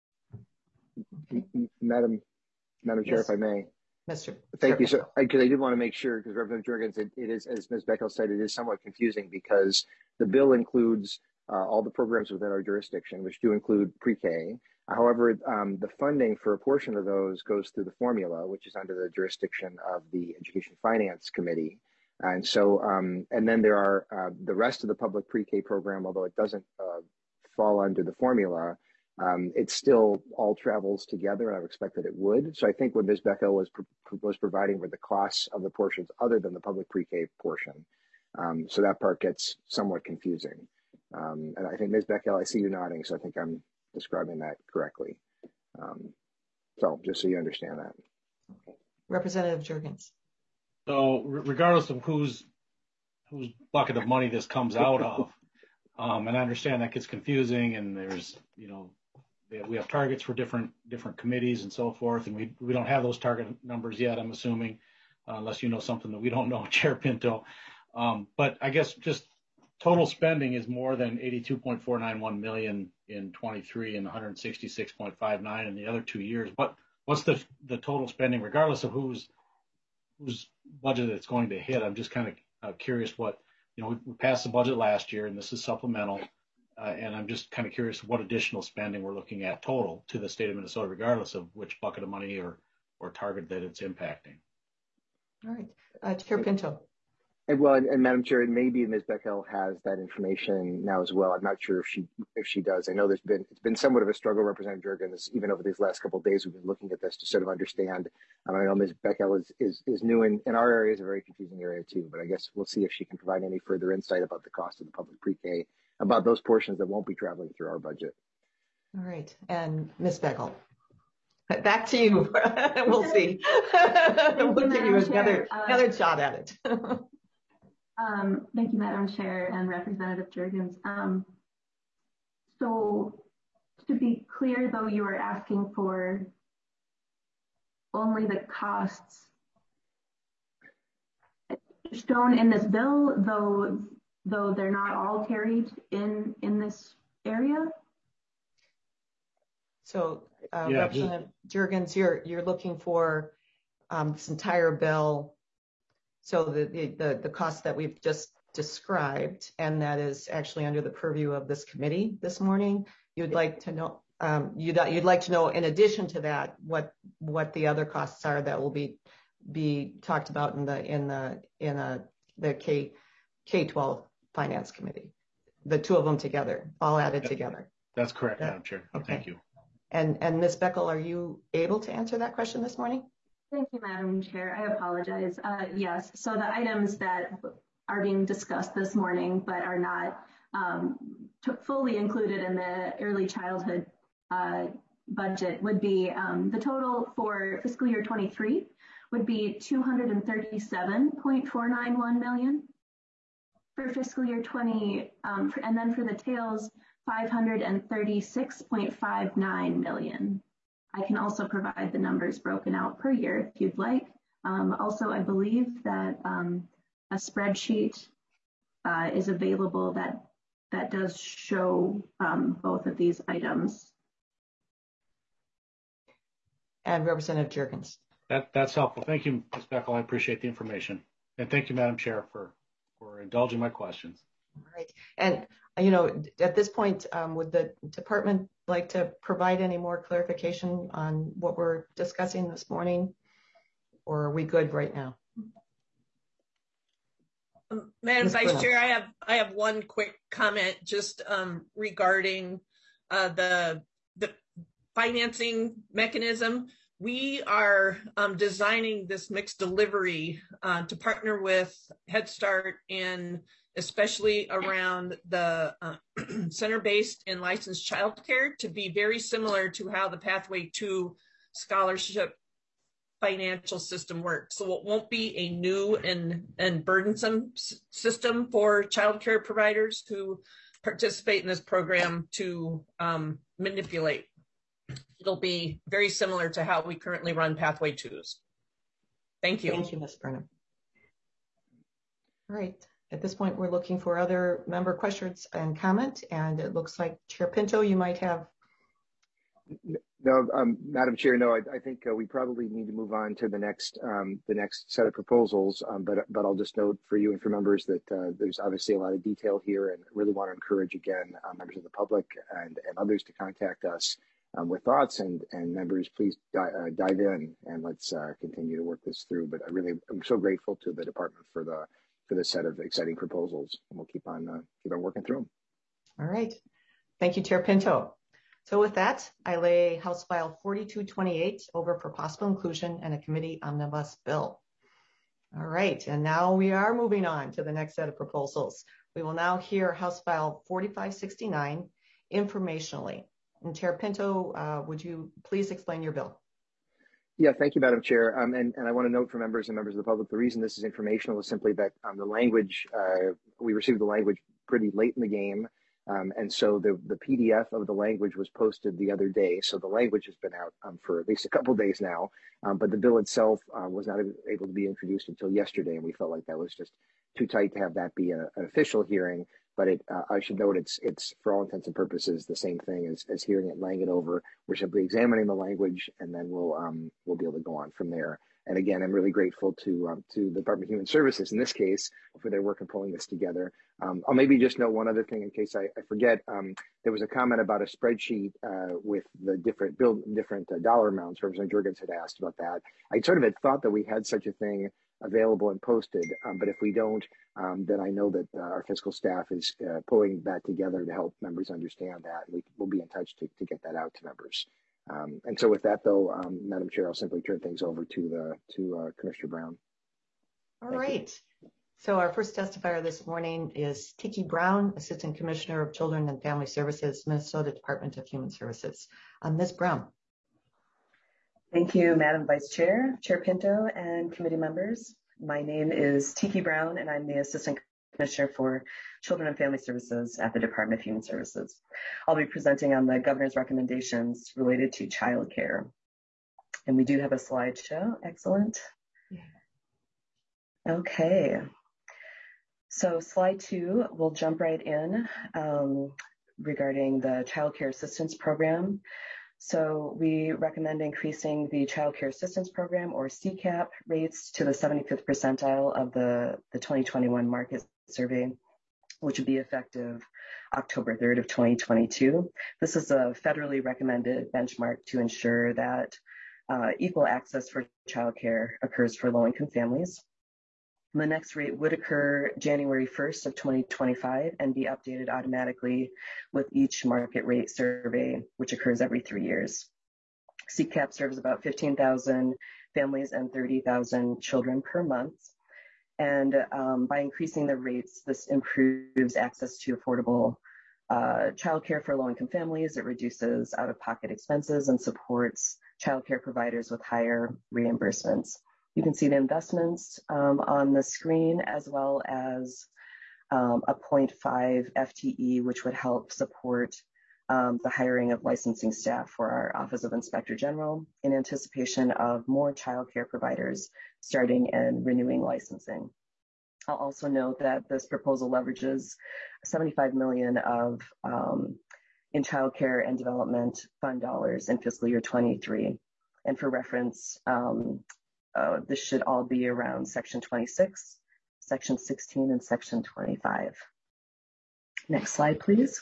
Madam, Madam Chair, yes. if I may. Mister Thank you. So, because I, I did want to make sure, because Representative Jurgens, it, it is, as Miz Beckel said, it is somewhat confusing because the bill includes uh, all the programs within our jurisdiction, which do include pre-K. However, um, the funding for a portion of those goes through the formula, which is under the jurisdiction of the Education Finance Committee. And so, um, and then there are uh, the rest of the public pre-K program, although it doesn't uh, fall under the formula, um, it still all travels together, and I would expect that it would. So I think what Miz Beckel was pro was providing were the costs of the portions other than the public pre-K portion. Um, so that part gets somewhat confusing. Um, and I think Miz Beckel, I see you nodding, so I think I'm describing that correctly. Um, so just so you understand that. Okay. Representative Jurgens. So regardless of whose whose bucket of money this comes out of, um, and I understand that gets confusing, and there's, you know, we have targets for different different committees and so forth, and we we don't have those target numbers yet, I'm assuming, uh, unless you know something that we don't know, Chair Pinto. Um, but I guess just total spending is more than eighty-two point four nine one million in twenty-three and one hundred sixty-six point five nine in the other two years. What what's the the total spending, regardless of whose whose budget it's going to hit? I'm just kind of uh, curious what, you know, we, we passed the budget last year, and this is supplemental, uh, and I'm just kind of curious what additional spending we're looking at total to the state of Minnesota, regardless of which bucket of money or or target that it's impacting. All right, uh, Chair Pinto. And well, and, and Madam Chair, it may be Miz Beckel has that information now as well. I'm not sure if she if she does. I know there's been it's been somewhat of a struggle, Representative Jurgens, even over these last couple of days. We've been looking at this to sort of understand. Um, I know Miz Beckel is is is new in in our area, is a very confusing area too. But I guess we'll see if she can provide any further insight about the cost of the public pre-K, about those portions that won't be traveling through our budget. All right, and Miz Beckel. Back to you. We'll see. We'll give you another uh, another shot at it. Um, thank you, Madam Chair and Representative Jurgens. Um, so to be clear, though, you are asking for only the costs shown in this bill, though though they're not all carried in in this area. So, uh, yeah, Representative Jurgens, you're you're looking for um, this entire bill. So the, the, the, the cost that we've just described, and that is actually under the purview of this committee this morning. You'd like to know, um, you'd, you'd like to know, in addition to that, what what the other costs are that will be be talked about in the in the in a, the K K twelve Finance Committee. The two of them together, all added That, together. That's correct, that, Madam Chair. Okay. Thank you. And and Miz Beckel, are you able to answer that question this morning? Thank you, Madam Chair. I apologize. Uh, yes, so the items that are being discussed this morning but are not um, fully included in the early childhood uh, budget would be um, the total for fiscal year twenty-three would be two hundred thirty-seven point four nine one million for fiscal year twenty, um, for, and then for the tails, five hundred thirty-six point five nine million. I can also provide the numbers broken out per year if you'd like. Um, also, I believe that um, a spreadsheet uh, is available that that does show um, both of these items. And Representative Jurgens. That, that's helpful. Thank you, Miz Beckel. I appreciate the information. And thank you, Madam Chair, for, for indulging my questions. All right. And, you know, at this point, um, would the department like to provide any more clarification on what we're discussing this morning? Or are we good right now? Um, Madam Vice Chair, I have I have one quick comment just um, regarding uh, the the financing mechanism. We are um, designing this mixed delivery uh, to partner with Head Start, and especially around the uh, center-based and licensed childcare, to be very similar to how the Pathway to Scholarship financial system works. So it won't be a new and, and burdensome s- system for childcare providers who participate in this program to um, manipulate. It'll be very similar to how we currently run Pathway twos. Thank you. Thank you, Miz Burnham. All right. At this point, we're looking for other member questions and comment, and it looks like Chair Pinto, you might have. No, um, Madam Chair, no, I, I think uh, we probably need to move on to the next um, the next set of proposals. Um, but but I'll just note for you and for members that uh, there's obviously a lot of detail here, and really want to encourage again uh, members of the public and, and others to contact us um, with thoughts. And and members, please di- uh, dive in and let's uh, continue to work this through. But I really I'm so grateful to the department for the for this set of exciting proposals, and we'll keep on uh, keep on working through them. All right. Thank you, Chair Pinto. So with that, I lay House File forty-two twenty-eight over for possible inclusion in a committee omnibus bill. All right, and now we are moving on to the next set of proposals. We will now hear House File forty-five sixty-nine informationally. And Chair Pinto, uh, would you please explain your bill? Yeah, thank you, Madam Chair. Um, and, and I want to note for members and members of the public, the reason this is informational is simply that um, the language, uh, we received the language pretty late in the game. Um, and so the, the P D F of the language was posted the other day. So the language has been out um, for at least a couple of days now, um, but the bill itself uh, was not able to be introduced until yesterday. And we felt like that was just too tight to have that be a, an official hearing. But it, uh, I should note it's, it's for all intents and purposes, the same thing as, as hearing it, laying it over. We're simply examining the language, and then we'll, um, we'll be able to go on from there. And again, I'm really grateful to um, to the Department of Human Services in this case for their work in pulling this together. Um, I'll maybe just note one other thing in case I, I forget. Um, there was a comment about a spreadsheet uh, with the different bill, different uh, dollar amounts. Representative Jurgens had asked about that. I sort of had thought that we had such a thing available and posted, um, but if we don't, um, then I know that uh, our fiscal staff is uh, pulling that together to help members understand that. We will be in touch to, to get that out to members. Um, and so with that, though, um, Madam Chair, I'll simply turn things over to the to uh, Commissioner Brown. All Thank right. you. So our first testifier this morning is Tiki Brown, Assistant Commissioner of Children and Family Services, Minnesota Department of Human Services. Um, Miz Brown. Thank you, Madam Vice Chair, Chair Pinto, and committee members. My name is Tiki Brown, and I'm the Assistant Commissioner for Children and Family Services at the Department of Human Services. I'll be presenting on the governor's recommendations related to child care. And we do have a slideshow. Excellent. Okay. So slide two, we'll jump right in um, regarding the Child Care Assistance Program. So we recommend increasing the Child Care Assistance Program, or C CAP, rates to the seventy-fifth percentile of the, the twenty twenty-one market survey, which would be effective October third of twenty twenty-two. This is a federally recommended benchmark to ensure that uh, equal access for childcare occurs for low-income families. The next rate would occur January first of twenty twenty-five and be updated automatically with each market rate survey, which occurs every three years. C CAP serves about fifteen thousand families and thirty thousand children per month. And um, by increasing the rates, this improves access to affordable uh, childcare for low-income families. It reduces out-of-pocket expenses and supports childcare providers with higher reimbursements. You can see the investments um, on the screen, as well as um, a zero point five F T E, which would help support um, the hiring of licensing staff for our Office of Inspector General in anticipation of more childcare providers starting and renewing licensing. I'll also note that this proposal leverages seventy-five million dollars of um, in childcare and development fund dollars in fiscal year twenty-three. And for reference, um, Uh, this should all be around section twenty-six, section sixteen, and section twenty-five. Next slide, please.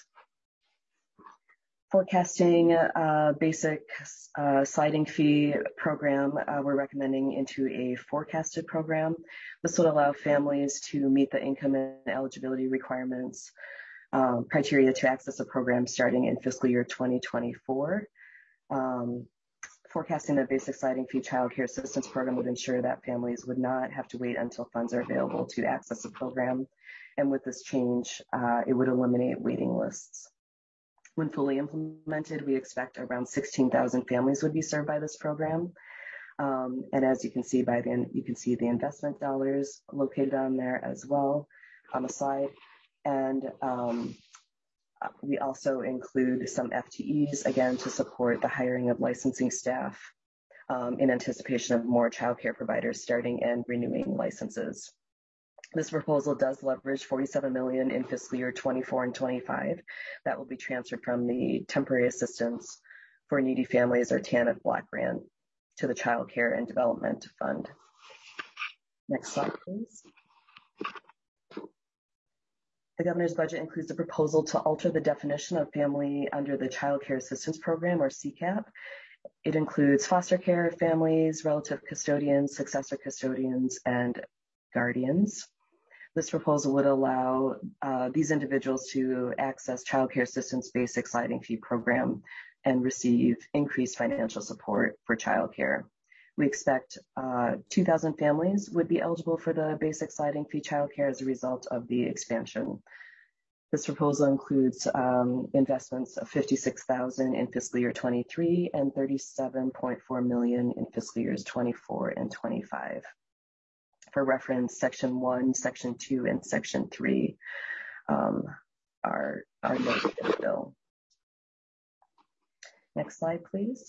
Forecasting uh, basic uh, sliding fee program, uh, we're recommending into a forecasted program. This would allow families to meet the income and eligibility requirements um, criteria to access a program starting in fiscal year twenty twenty-four. Um, Forecasting the basic sliding fee child care assistance program would ensure that families would not have to wait until funds are available to access the program. And with this change, uh, it would eliminate waiting lists. When fully implemented, we expect around sixteen thousand families would be served by this program. Um, and as you can see by the, you can see the investment dollars located on there as well on the slide. And um, we also include some F T Es, again, to support the hiring of licensing staff um, in anticipation of more childcare providers starting and renewing licenses. This proposal does leverage forty-seven million dollars in fiscal year twenty-four and twenty-five. That will be transferred from the Temporary Assistance for Needy Families, or TANF block grant, to the Child Care and Development Fund. Next slide, please. The governor's budget includes a proposal to alter the definition of family under the Child Care Assistance Program, or C CAP. It includes foster care families, relative custodians, successor custodians, and guardians. This proposal would allow uh, these individuals to access Child Care Assistance Basic Sliding Fee Program and receive increased financial support for childcare. We expect uh, two thousand families would be eligible for the basic sliding fee childcare as a result of the expansion. This proposal includes um, investments of fifty-six thousand in fiscal year twenty-three and thirty-seven point four million in fiscal years twenty-four and twenty-five. For reference, section one, section two, and section three um, are, are noted in the bill. Next slide, please.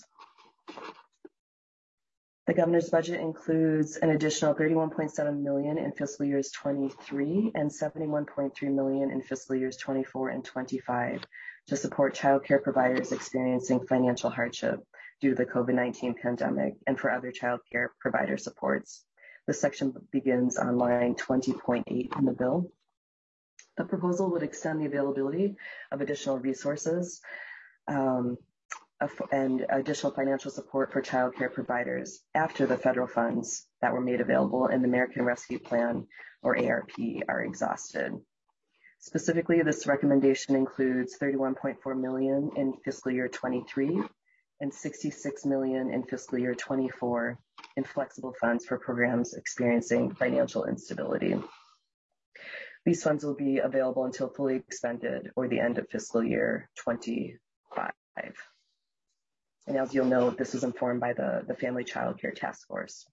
The governor's budget includes an additional thirty-one point seven million dollars in fiscal years twenty-three and seventy-one point three million dollars in fiscal years twenty-four and twenty-five to support child care providers experiencing financial hardship due to the COVID nineteen pandemic and for other child care provider supports. This section begins on line twenty point eight in the bill. The proposal would extend the availability of additional resources um, and additional financial support for child care providers after the federal funds that were made available in the American Rescue Plan, or A R P, are exhausted. Specifically, this recommendation includes thirty-one point four million dollars in fiscal year twenty-three and sixty-six million dollars in fiscal year twenty-four in flexible funds for programs experiencing financial instability. These funds will be available until fully expended or the end of fiscal year twenty-five. And as you'll note, this was informed by the, the Family Child Care Task Force.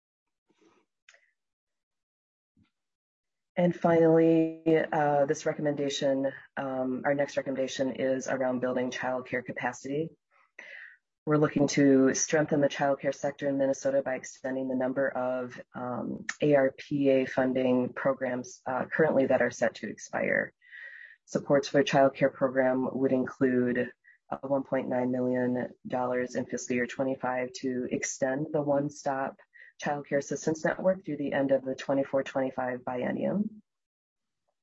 And finally, uh, this recommendation, um, our next recommendation is around building child care capacity. We're looking to strengthen the child care sector in Minnesota by extending the number of um, A R P A funding programs uh, currently that are set to expire. Supports for the child care program would include one point nine million dollars in fiscal year twenty-five to extend the one-stop child care assistance network through the end of the twenty-four twenty-five biennium.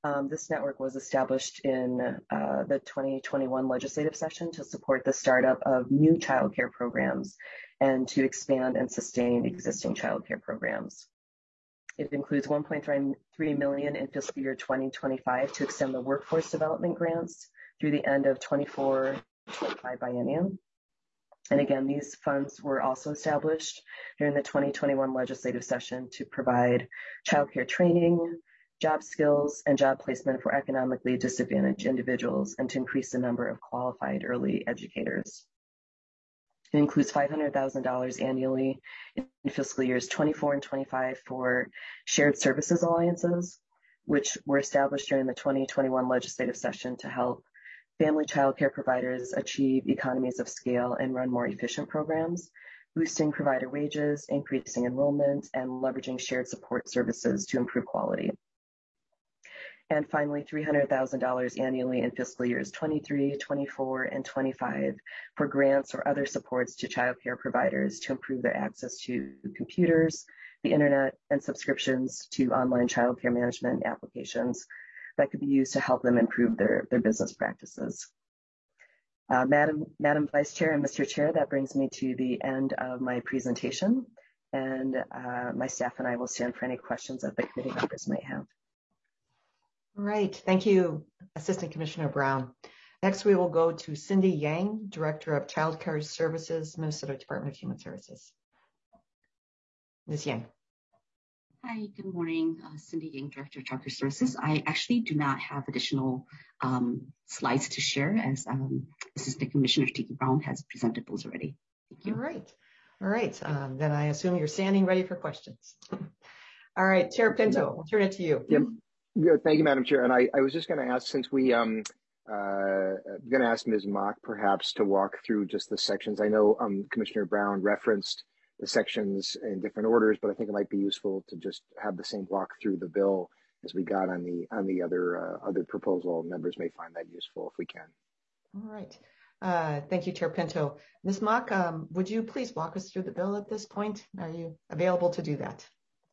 Um, this network was established in uh, the twenty twenty-one legislative session to support the startup of new childcare programs and to expand and sustain existing childcare programs. It includes one point three million dollars in fiscal year twenty twenty-five to extend the workforce development grants through the end of twenty-four twenty-five biennium. And again, these funds were also established during the twenty twenty-one legislative session to provide childcare training, job skills, and job placement for economically disadvantaged individuals and to increase the number of qualified early educators. It includes five hundred thousand dollars annually in fiscal years twenty-four and twenty-five for shared services alliances, which were established during the twenty twenty-one legislative session to help family child care providers achieve economies of scale and run more efficient programs, boosting provider wages, increasing enrollment, and leveraging shared support services to improve quality. And finally, three hundred thousand dollars annually in fiscal years twenty-three, twenty-four, and twenty-five for grants or other supports to child care providers to improve their access to computers, the internet, and subscriptions to online child care management applications that could be used to help them improve their, their business practices. Uh, Madam, Madam Vice Chair and Mister Chair, that brings me to the end of my presentation, and uh, my staff and I will stand for any questions that the committee members might have. All right, thank you, Assistant Commissioner Brown. Next, we will go to Cindy Yang, Director of Child Care Services, Minnesota Department of Human Services. Miz Yang. Hi, good morning. Uh, Cindy Yang, Director of Child Care Services. I actually do not have additional um, slides to share as um, Assistant Commissioner Tiki Brown has presented those already. Thank you. All right. All right. Um, then I assume you're standing ready for questions. All right, Chair Pinto, I'll turn it to you. Yep. Good. Thank you, Madam Chair. And I, I was just going to ask, since we um uh going to ask Miz Mock perhaps to walk through just the sections. I know um Commissioner Brown referenced the sections in different orders, but I think it might be useful to just have the same walk through the bill as we got on the on the other uh, other proposal. Members may find that useful if we can. All right. Uh, thank you, Chair Pinto. Miz Mock, um, would you please walk us through the bill at this point? Are you available to do that?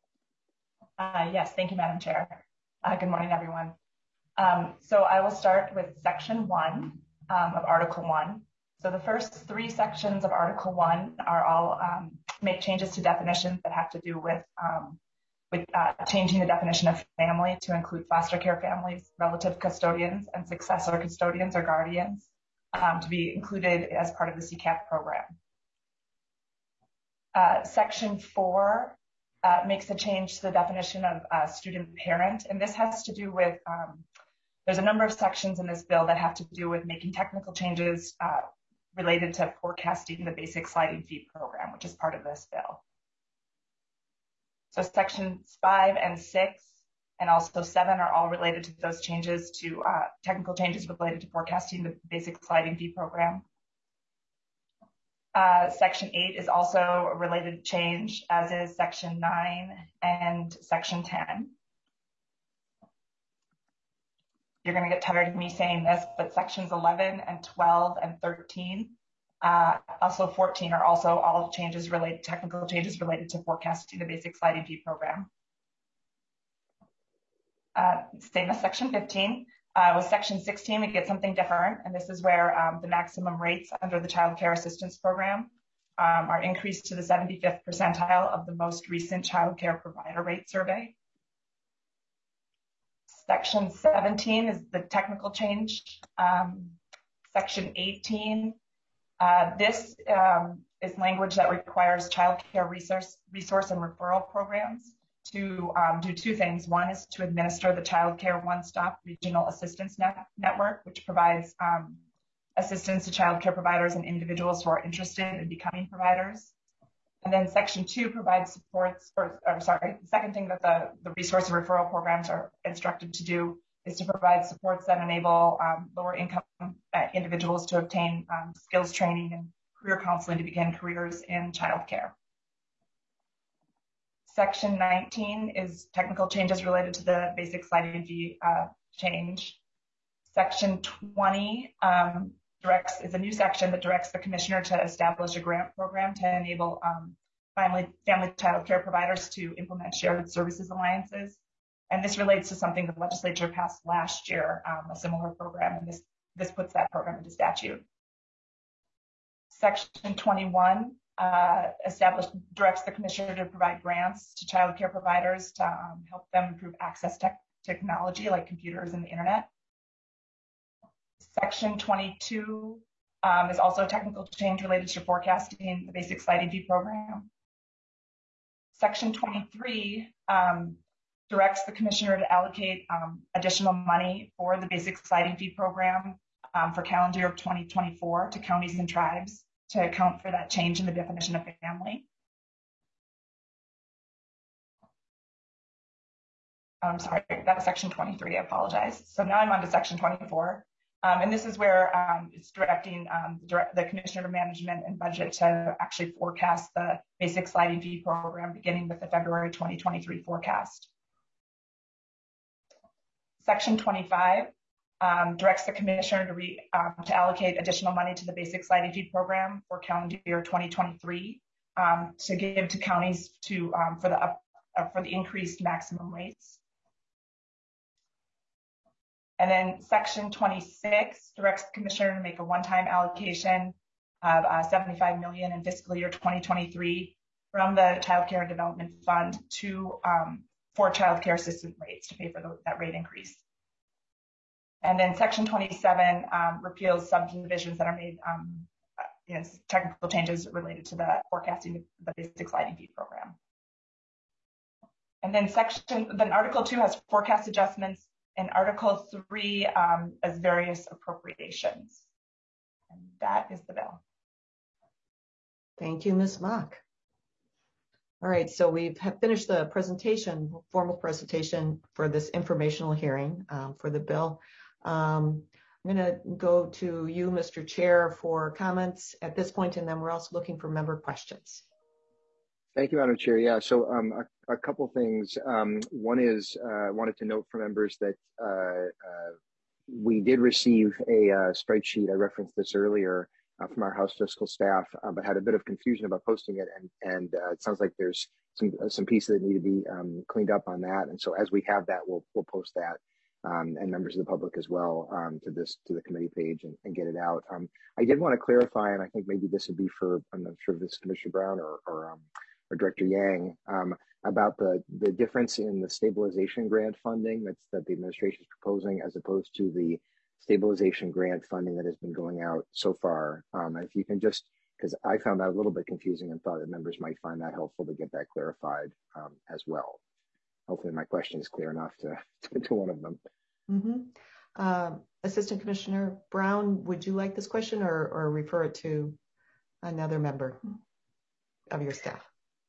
Uh, yes, thank you, Madam Chair. Uh, good morning, everyone. Um, so I will start with section one um, of Article one. So the first three sections of Article one are all um, make changes to definitions that have to do with, um, with uh, changing the definition of family to include foster care families, relative custodians, and successor custodians or guardians um, to be included as part of the C CAP program. Uh, section four uh, makes a change to the definition of uh, student parent, and this has to do with, um, there's a number of sections in this bill that have to do with making technical changes uh, related to forecasting the basic sliding fee program, which is part of this bill. So sections five and six and also seven are all related to those changes to uh, technical changes related to forecasting the basic sliding fee program. Uh, section eight is also a related change, as is section nine and section ten. You're going to get tired of me saying this, but sections eleven and twelve and thirteen, uh, also fourteen are also all changes related, technical changes related to forecasting the basic sliding fee program. Uh, same as section fifteen. Uh, with section sixteen, we get something different, and this is where um, the maximum rates under the Child Care Assistance Program um, are increased to the seventy-fifth percentile of the most recent child care provider rate survey. Section seventeen is the technical change. Um, section eighteen, uh, this um, is language that requires child care resource, resource and referral programs to um, do two things. One is to administer the Child Care One-Stop Regional Assistance Net Network, which provides um, assistance to child care providers and individuals who are interested in becoming providers. And then section two provides supports, or, or sorry, the second thing that the, the resource and referral programs are instructed to do is to provide supports that enable um, lower income uh, individuals to obtain um, skills training and career counseling to begin careers in child care. Section nineteen is technical changes related to the basic sliding fee uh, change. Section twenty um, directs is a new section that directs the commissioner to establish a grant program to enable um, family, family child care providers to implement shared services alliances. And this relates to something the legislature passed last year, um, a similar program, and this, this puts that program into statute. Section twenty-one uh, established, directs the commissioner to provide grants to child care providers to um, help them improve access to technology like computers and the internet. Section twenty-two um, is also a technical change related to forecasting the basic sliding fee program. Section twenty-three um, directs the commissioner to allocate um, additional money for the basic sliding fee program um, for calendar year of twenty twenty-four to counties and tribes to account for that change in the definition of family. I'm sorry, that was section twenty-three, I apologize. So now I'm on to section twenty-four. Um, and this is where um, it's directing um, the, direct, the Commissioner of Management and Budget to actually forecast the basic sliding fee program beginning with the February twenty twenty-three forecast. Section twenty-five um, directs the Commissioner to, re, um, to allocate additional money to the basic sliding fee program for calendar year twenty twenty-three um, to give to counties to um, for the up, uh, for the increased maximum rates. And then section twenty-six directs the commissioner to make a one-time allocation of uh, seventy-five million dollars in fiscal year twenty twenty-three from the Child Care Development Fund to um, for child care assistance rates to pay for the, that rate increase. And then section twenty-seven um, repeals subdivisions that are made, um, you know, technical changes related to the forecasting the basic sliding fee program. And then section, then article two has forecast adjustments, and article three um, as various appropriations. And that is the bill. Thank you, Miz Mock. All right, so we've finished the presentation, formal presentation for this informational hearing um, for the bill. Um, I'm going to go to you, Mister Chair, for comments at this point, and then we're also looking for member questions. Thank you, Madam Chair. Yeah, so um, a, a couple things. Um, one is I uh, wanted to note for members that uh, uh, we did receive a uh, spreadsheet. I referenced this earlier uh, from our House fiscal staff, uh, but had a bit of confusion about posting it, and and uh, it sounds like there's some some pieces that need to be um, cleaned up on that. And so as we have that, we'll we'll post that. Um, and members of the public as well um, to this to the committee page and, and get it out. Um, I did want to clarify, and I think maybe this would be for, I'm not sure if this is Commissioner Brown or, or, um, or Director Yang, um, about the, the difference in the stabilization grant funding that's, that the administration is proposing as opposed to the stabilization grant funding that has been going out so far. Um, if you can just, because I found that a little bit confusing and thought that members might find that helpful to get that clarified um, as well. Hopefully my question is clear enough to, to, to one of them. Mm-hmm. uh, Assistant Commissioner Brown, would you like this question or, or refer it to another member of your staff?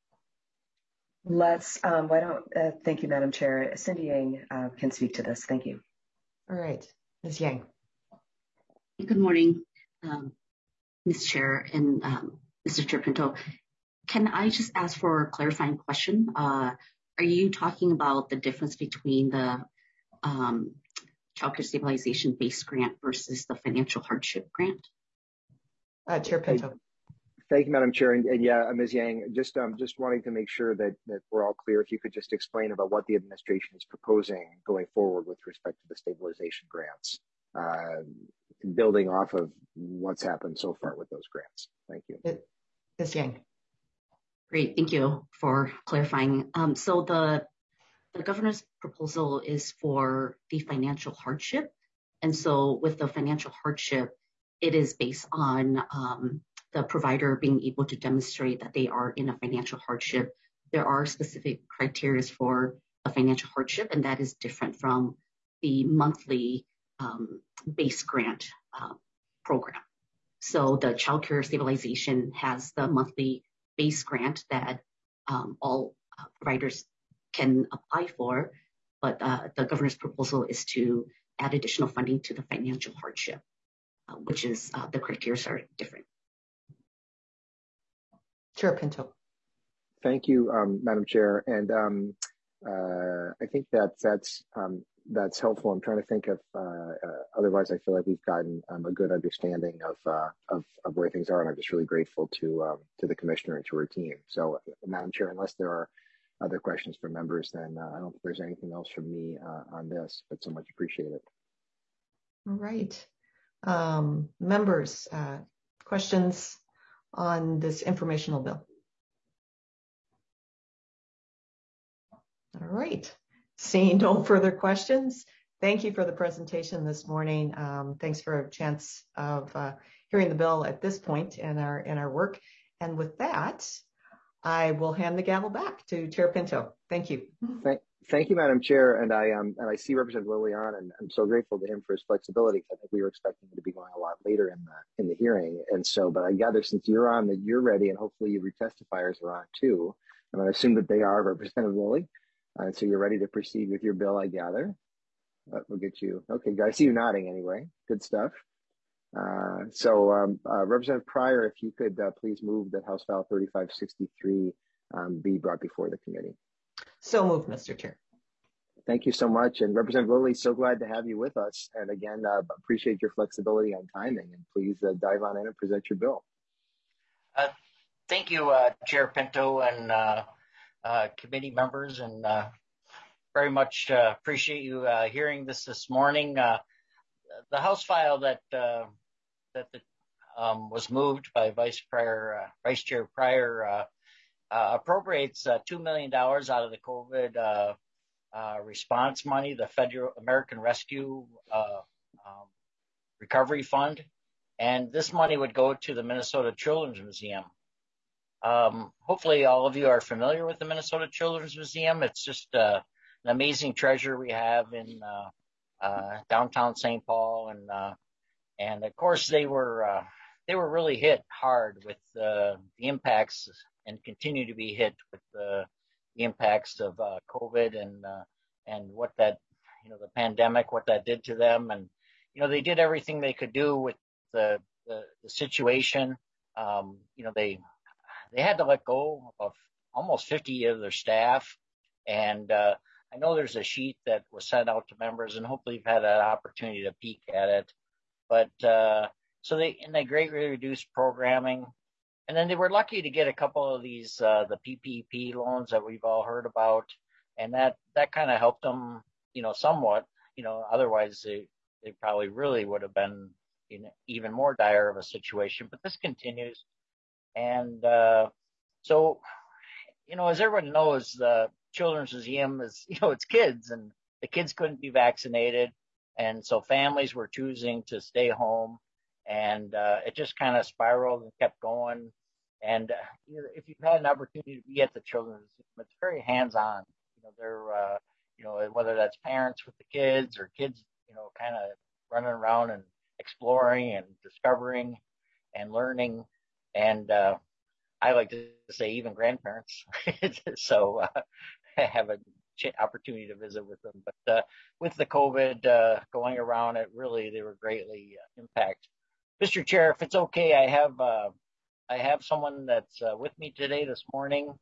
Let's, um, why don't, uh, thank you, Madam Chair. Cindy Yang uh, can speak to this. Thank you. All right, Miz Yang. Good morning, um, Miz Chair and um, Mister Chair Pinto. Can I just ask for a clarifying question? Uh, Are you talking about the difference between the um, Child Care Stabilization Base Grant versus the Financial Hardship Grant? Uh, Chair Pinto. Thank you, Madam Chair. And, and yeah, Miz Yang, just um, just wanting to make sure that, that we're all clear, if you could just explain about what the administration is proposing going forward with respect to the stabilization grants, uh, building off of what's happened so far with those grants. Thank you. Miz Yang. Great, thank you for clarifying. Um, so the, the governor's proposal is for the financial hardship. And so with the financial hardship, it is based on um, the provider being able to demonstrate that they are in a financial hardship. There are specific criteria for a financial hardship, and that is different from the monthly um, base grant uh, program. So the Child Care Stabilization has the monthly base grant that um, all uh, providers can apply for, but uh, the governor's proposal is to add additional funding to the financial hardship, uh, which is uh, the criteria are different. Chair Pinto. Thank you, um, Madam Chair, and um, uh, I think that that's um, that's helpful. I'm trying to think of uh, uh, otherwise. I feel like we've gotten um, a good understanding of, uh, of of where things are, and I'm just really grateful to um, to the commissioner and to her team. So, Madam Chair, unless there are other questions from members, then uh, I don't think there's anything else from me uh, on this, but so much appreciated. All right. Um, members, uh, questions on this informational bill? All right. Seeing no further questions, thank you for the presentation this morning. Um, thanks for a chance of uh, hearing the bill at this point in our in our work. And with that, I will hand the gavel back to Chair Pinto. Thank you. Thank, thank you, Madam Chair. And I um and I see Representative Lillian, and I'm so grateful to him for his flexibility. I think we were expecting him to be going a lot later in the in the hearing, and so. But I gather since you're on, that you're ready, and hopefully your testifiers are on too. And I assume that they are, Representative Lilly. Uh, so you're ready to proceed with your bill, I gather. Uh, we'll get you. Okay, I see you nodding anyway. Good stuff. Uh, so um, uh, Representative Pryor, if you could uh, please move that House File thirty-five sixty-three um, be brought before the committee. So moved, Mister Chair. Thank you so much. And Representative Lilly, so glad to have you with us. And again, uh, appreciate your flexibility on timing. And please uh, dive on in and present your bill. Uh, thank you, uh, Chair Pinto and uh, Uh, committee members, and uh, very much uh, appreciate you uh, hearing this this morning. Uh, the House file that uh, that the, um, was moved by Vice Pryor, uh, Vice Chair Pryor uh, uh, appropriates uh, two million dollars out of the COVID uh, uh, response money, the Federal American Rescue uh, um, Recovery Fund, and this money would go to the Minnesota Children's Museum. Um, hopefully all of you are familiar with the Minnesota Children's Museum. It's just uh, an amazing treasure we have in uh, uh, downtown Saint Paul, and uh, and of course they were uh, they were really hit hard with uh, the impacts, and continue to be hit with uh, the impacts of uh, COVID and uh, and what that you know the pandemic, what that did to them, and you know they did everything they could do with the the, the situation. Um, you know they. They had to let go of almost fifty of their staff. And uh, I know there's a sheet that was sent out to members, and hopefully you've had an opportunity to peek at it. But uh, so they, and they greatly reduced programming. And then they were lucky to get a couple of these, uh, the P P P loans that we've all heard about. And that, that kind of helped them, you know, somewhat, you know, otherwise they, they probably really would have been in even more dire of a situation. But this continues. And uh, so, you know, as everyone knows, the Children's Museum is, you know, it's kids, and the kids couldn't be vaccinated. And so families were choosing to stay home, and uh, it just kind of spiraled and kept going. And uh, if you've had an opportunity to be at the Children's Museum, it's very hands-on. You know, they're, uh, you know, whether that's parents with the kids or kids, you know, kind of running around and exploring and discovering and learning. And uh, I like to say even grandparents. So uh, I have an opportunity to visit with them. But uh, with the COVID uh, going around, it really, they were greatly uh, impacted. Mister Chair, if it's okay, I have uh, I have someone that's uh, with me today this morning.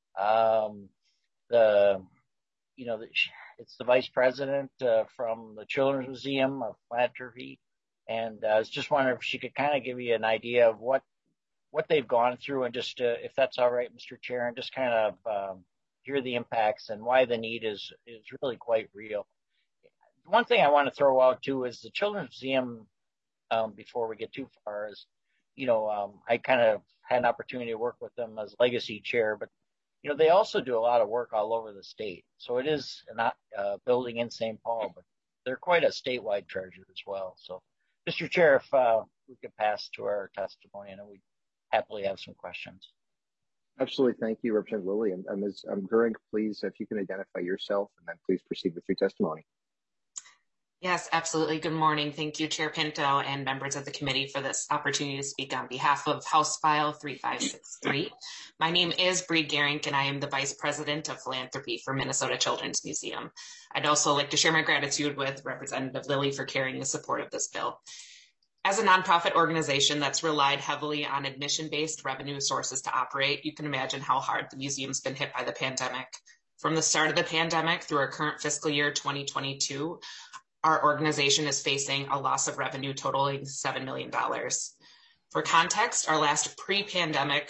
Um, the you know, the, it's the Vice President uh, from the Children's Museum of Philanthropy. And uh, I was just wondering if she could kind of give you an idea of what what they've gone through, and just uh, if that's all right, Mister Chair, and just kind of um, hear the impacts and why the need is is really quite real. One thing I want to throw out too is the Children's Museum, um, before we get too far, is, you know, um, I kind of had an opportunity to work with them as legacy chair, but, you know, they also do a lot of work all over the state. So it is not uh, building in Saint Paul, but they're quite a statewide treasure as well. So, Mister Chair, if uh, we could pass to our testimony, and we happily have some questions. Absolutely. Thank you, Representative Lilly. And Miz Goering, please, if you can identify yourself, and then please proceed with your testimony. Yes, absolutely. Good morning. Thank you, Chair Pinto and members of the committee, for this opportunity to speak on behalf of House File thirty-five sixty-three. My name is Bree Garink, and I am the Vice President of Philanthropy for Minnesota Children's Museum. I'd also like to share my gratitude with Representative Lilly for carrying the support of this bill. As a nonprofit organization that's relied heavily on admission-based revenue sources to operate, you can imagine how hard the museum's been hit by the pandemic. From the start of the pandemic through our current fiscal year twenty twenty-two, our organization is facing a loss of revenue totaling seven million dollars. For context, our last pre-pandemic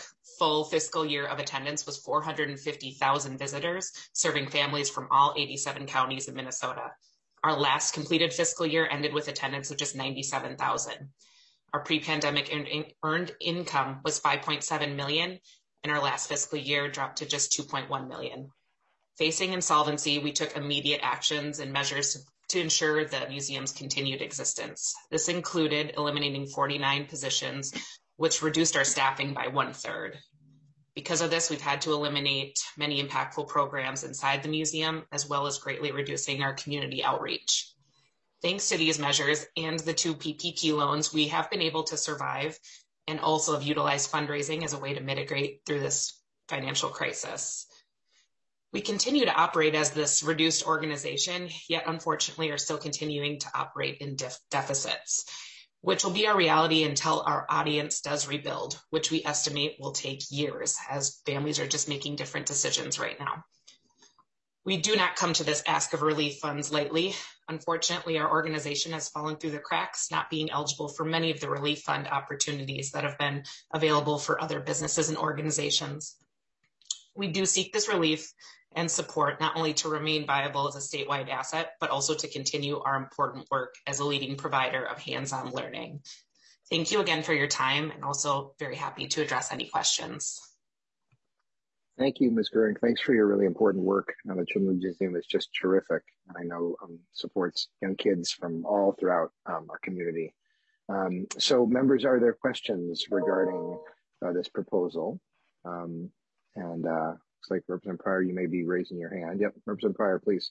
full fiscal year of attendance was four hundred fifty thousand visitors, serving families from all eighty-seven counties in Minnesota. Our last completed fiscal year ended with attendance of just ninety-seven thousand. Our pre-pandemic earned income was five point seven million, and our last fiscal year dropped to just two point one million. Facing insolvency, we took immediate actions and measures to, to ensure the museum's continued existence. This included eliminating forty-nine positions, which reduced our staffing by one third. Because of this, we've had to eliminate many impactful programs inside the museum, as well as greatly reducing our community outreach. Thanks to these measures and the two P P P loans, we have been able to survive and also have utilized fundraising as a way to mitigate through this financial crisis. We continue to operate as this reduced organization, yet unfortunately are still continuing to operate in def- deficits, which will be our reality until our audience does rebuild, which we estimate will take years as families are just making different decisions right now. We do not come to this ask of relief funds lightly. Unfortunately, our organization has fallen through the cracks, not being eligible for many of the relief fund opportunities that have been available for other businesses and organizations. We do seek this relief and support not only to remain viable as a statewide asset, but also to continue our important work as a leading provider of hands-on learning. Thank you again for your time, and also very happy to address any questions. Thank you, Miz Goering. Thanks for your really important work. Uh, the Children's Museum is just terrific. And I know um, supports young kids from all throughout um, our community. Um, so members, are there questions regarding uh, this proposal? Um, and uh, looks like Representative Pryor, you may be raising your hand. Yep, Representative Pryor, please.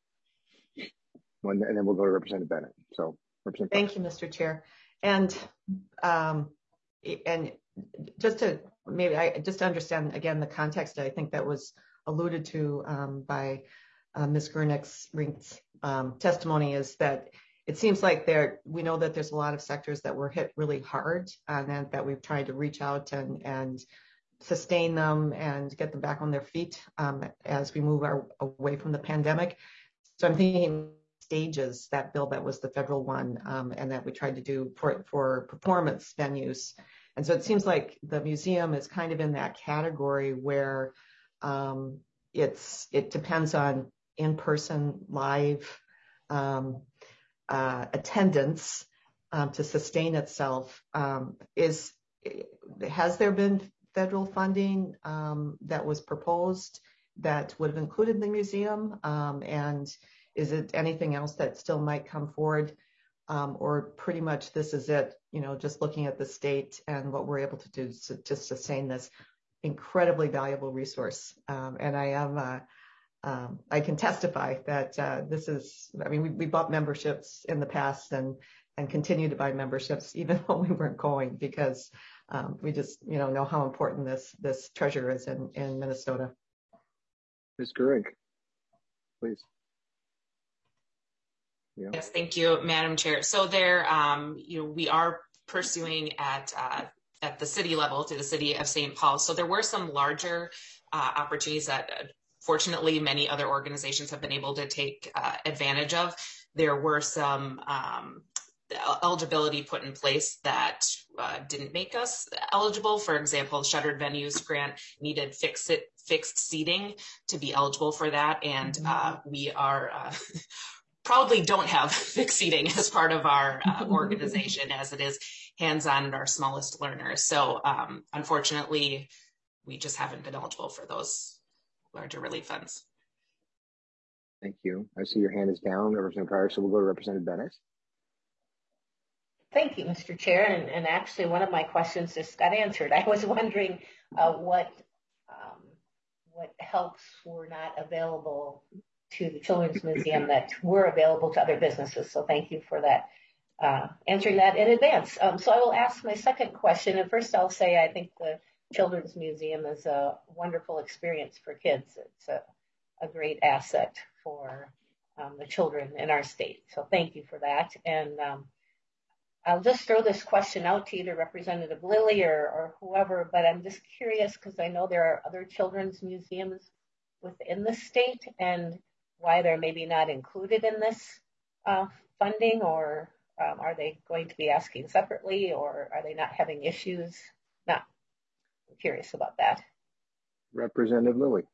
One, and then we'll go to Representative Bennett. So Representative Pryor. Thank you, Mister Chair. And um, and just to maybe I just to understand again the context, I think that was alluded to um, by uh, Miz Gurnick's um, testimony is that it seems like there we know that there's a lot of sectors that were hit really hard, and then that we've tried to reach out and and sustain them and get them back on their feet um, as we move our, away from the pandemic. So I'm thinking stages, that bill that was the federal one, um, and that we tried to do for for performance venues. And so it seems like the museum is kind of in that category where um, it's it depends on in-person live um, uh, attendance um, to sustain itself. Um, is has there been federal funding um, that was proposed that would have included the museum? Um, and is it anything else that still might come forward? Um, or pretty much this is it, you know, just looking at the state and what we're able to do to, to sustain this incredibly valuable resource. Um, and I am, uh, um, I can testify that uh, this is, I mean, we, we bought memberships in the past and and continue to buy memberships even when we weren't going, because um, we just, you know, know how important this this treasure is in, in Minnesota. Miz Gurnick, please. Yeah. Yes, thank you, Madam Chair. So there, um, you know, we are pursuing at uh, at the city level through the city of Saint Paul. So there were some larger uh, opportunities that, uh, fortunately, many other organizations have been able to take uh, advantage of. There were some um, eligibility put in place that uh, didn't make us eligible. For example, Shuttered Venues Grant needed fixed it, fixed seating to be eligible for that, and uh, we are. Uh, Probably don't have fixed seating as part of our uh, organization, as it is hands-on and our smallest learners. So um, unfortunately, we just haven't been eligible for those larger relief funds. Thank you. I see your hand is down, Representative Pryor, so we'll go to Representative Bennett. Thank you, Mister Chair. And, and actually, one of my questions just got answered. I was wondering uh, what um, what helps were not available to the Children's Museum that were available to other businesses. So thank you for that, uh, answering that in advance. Um, so I will ask my second question. And first I'll say I think the Children's Museum is a wonderful experience for kids. It's a, a great asset for um, the children in our state. So thank you for that. And um, I'll just throw this question out to either Representative Lilly or, or whoever, but I'm just curious because I know there are other children's museums within the state, and why they're maybe not included in this uh, funding, or um, are they going to be asking separately, or are they not having issues? Not I'm curious about that. Representative Lilly.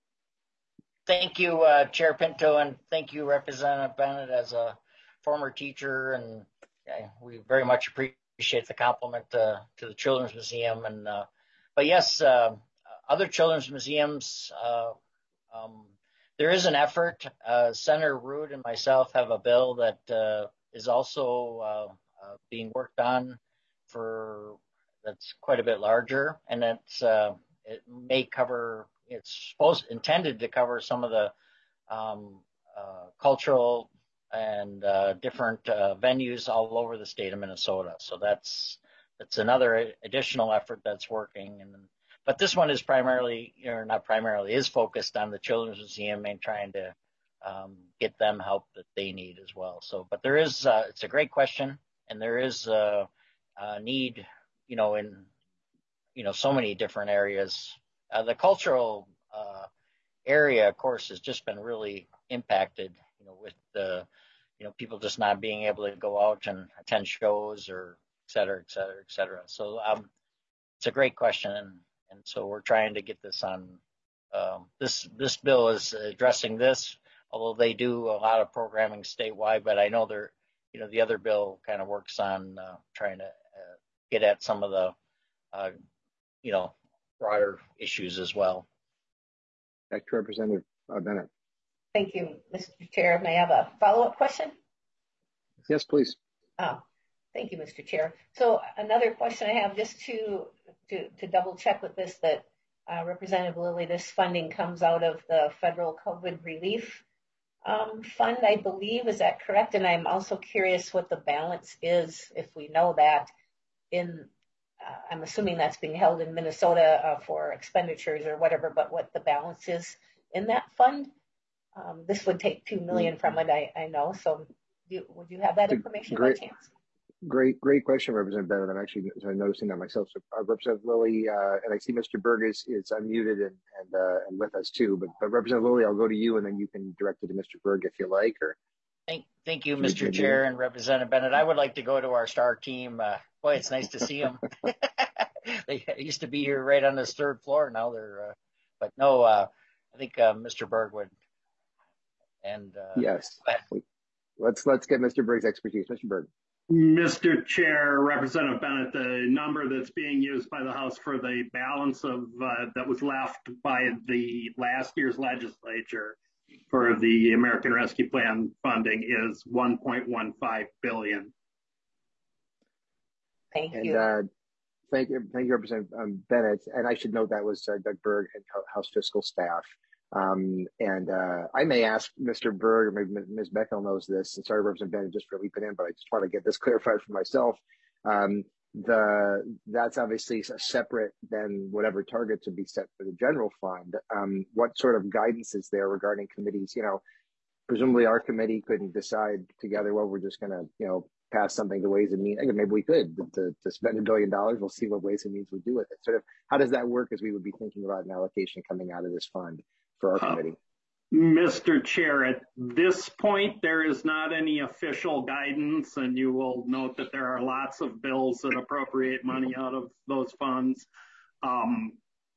Thank you, uh, Chair Pinto, and thank you, Representative Bennett, as a former teacher, and uh, we very much appreciate the compliment uh, to the Children's Museum. And uh, but yes, uh, other children's museums, uh, um, there is an effort. Uh, Senator Rood and myself have a bill that uh, is also uh, uh, being worked on for that's quite a bit larger, and it's uh, it may cover. It's supposed intended to cover some of the um, uh, cultural and uh, different uh, venues all over the state of Minnesota. So that's that's another additional effort that's working. And but this one is primarily, or not primarily, is focused on the Children's Museum and trying to um, get them help that they need as well. So, but there is, uh, it's a great question, and there is a, a need, you know, in you know so many different areas. Uh, the cultural uh, area, of course, has just been really impacted, you know, with the, you know, people just not being able to go out and attend shows or et cetera, et cetera, et cetera. So um, it's a great question, and, and so we're trying to get this on. Um, this this bill is addressing this, although they do a lot of programming statewide. But I know they're, you know, the other bill kind of works on uh, trying to uh, get at some of the, uh, you know. broader issues as well. Back to Representative uh, Bennett. Thank you, Mister Chair. May I have a follow-up question? Yes, please. Oh, thank you, Mister Chair. So another question I have, just to to, to double check with this, that uh, Representative Lilly, this funding comes out of the federal COVID relief um, fund, I believe. Is that correct? And I'm also curious what the balance is, if we know that, in Uh, I'm assuming that's being held in Minnesota uh, for expenditures or whatever, but what the balance is in that fund. Um, this would take two million dollars from it, I, I know. So do, would you have that information great, by chance? Great, great question, Representative Bennett. I'm actually noticing that myself. So uh, Representative Lilly, uh, and I see Mister Berg is, is unmuted and and, uh, and with us too, but, but Representative Lilly, I'll go to you and then you can direct it to Mister Berg if you like. Or Thank, thank you, Mister Chair and Representative Bennett. I would like to go to our star team. Uh, boy, it's nice to see them. They used to be here right on this third floor. Now they're, uh, but no, uh, I think uh, Mister Berg would. And uh, yes, let's let's get Mister Berg's expertise. Mister Berg. Mister Chair, Representative Bennett, the number that's being used by the House for the balance of uh, that was left by the last year's legislature for the American Rescue Plan funding is one point one five billion dollars. Thank and, you. Uh, thank you, thank you, Representative um, Bennett. And I should note that was uh, Doug Berg and House Fiscal staff. Um, and uh, I may ask Mister Berg, or maybe Miz Beckel knows this, and sorry, Representative Bennett, just for leaping in, but I just want to get this clarified for myself. Um, the that's obviously a separate than whatever targets would be set for the general fund. Um, what sort of guidance is there regarding committees? You know, presumably our committee couldn't decide together, well, we're just going to, you know, pass something to Ways and Means. Maybe we could to, to spend a billion dollars. We'll see what Ways and Means would do with it. Sort of, how does that work as we would be thinking about an allocation coming out of this fund for our uh, committee? Mister Chair, at this point, there is not any official guidance, and you will note that there are lots of bills that appropriate money out of those funds. Um,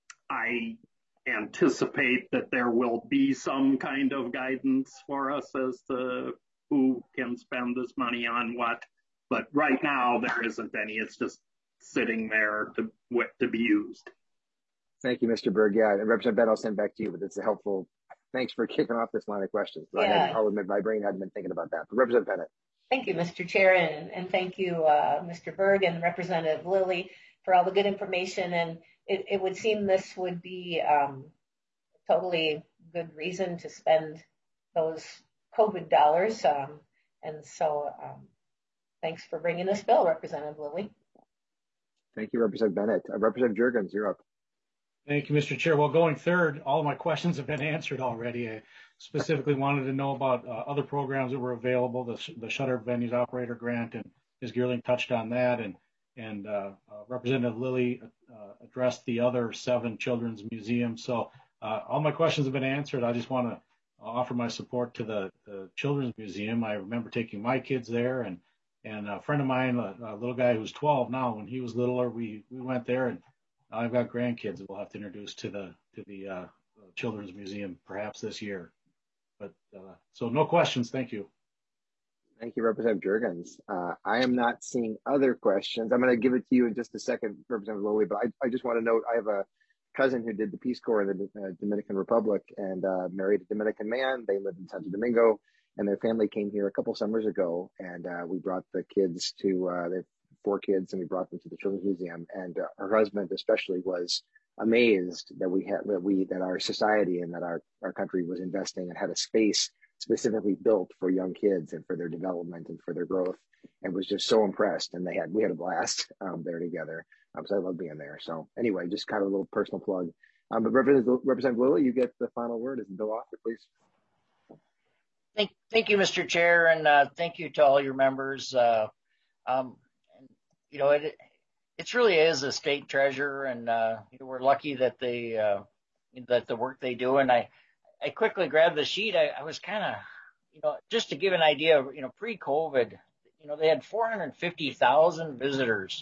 I anticipate that there will be some kind of guidance for us as to who can spend this money on what, but right now there isn't any. It's just sitting there to, to be used. Thank you, Mister Berg. Yeah, and Representative Bennett, I'll send back to you, but it's a helpful. Thanks for kicking off this line of questions. Yeah. I hadn't, I'll admit my brain hadn't been thinking about that. But Representative Bennett. Thank you, Mister Chair, and, and thank you, uh, Mister Berg and Representative Lilly, for all the good information. And it, it would seem this would be um, totally good reason to spend those COVID dollars. Um, and so um, thanks for bringing this bill, Representative Lilly. Thank you, Representative Bennett. Uh, Representative Jurgens, you're up. Thank you, Mister Chair. Well, going third, all of my questions have been answered already. I specifically wanted to know about uh, other programs that were available, the, the Shutter Venues Operator Grant, and Miz Geerling touched on that, and, and uh, uh, Representative Lilly uh, addressed the other seven children's museums. So uh, all my questions have been answered. I just want to offer my support to the, the Children's Museum. I remember taking my kids there, and, and a friend of mine, a, a little guy who's twelve now, when he was littler, we, we went there, and I've got grandkids that we'll have to introduce to the to the uh, Children's Museum perhaps this year. But uh, so no questions. Thank you. Thank you, Representative Jurgens. Uh, I am not seeing other questions. I'm going to give it to you in just a second, Representative Lowey, but I, I just want to note I have a cousin who did the Peace Corps in the uh, Dominican Republic and uh, married a Dominican man. They lived in Santo Domingo, and their family came here a couple summers ago, and uh, we brought the kids to, uh, they have four kids, and we brought them to the Children's Museum, and uh, her husband especially was amazed that we had, that we, that our society and that our, our country was investing and had a space specifically built for young kids and for their development and for their growth, and was just so impressed. And they had, we had a blast um, there together. Um, so I love being there. So anyway, just kind of a little personal plug. Um, but Representative, Representative Lilly, you get the final word as the bill author, please. Thank, thank you, Mister Chair, and uh, thank you to all your members. Uh, um, you know, it it really is a state treasure, and uh, you know, we're lucky that they uh, that the work they do. And I. I quickly grabbed the sheet. I, I was kind of, you know, just to give an idea of, you know, pre-COVID, you know, they had four hundred fifty thousand visitors,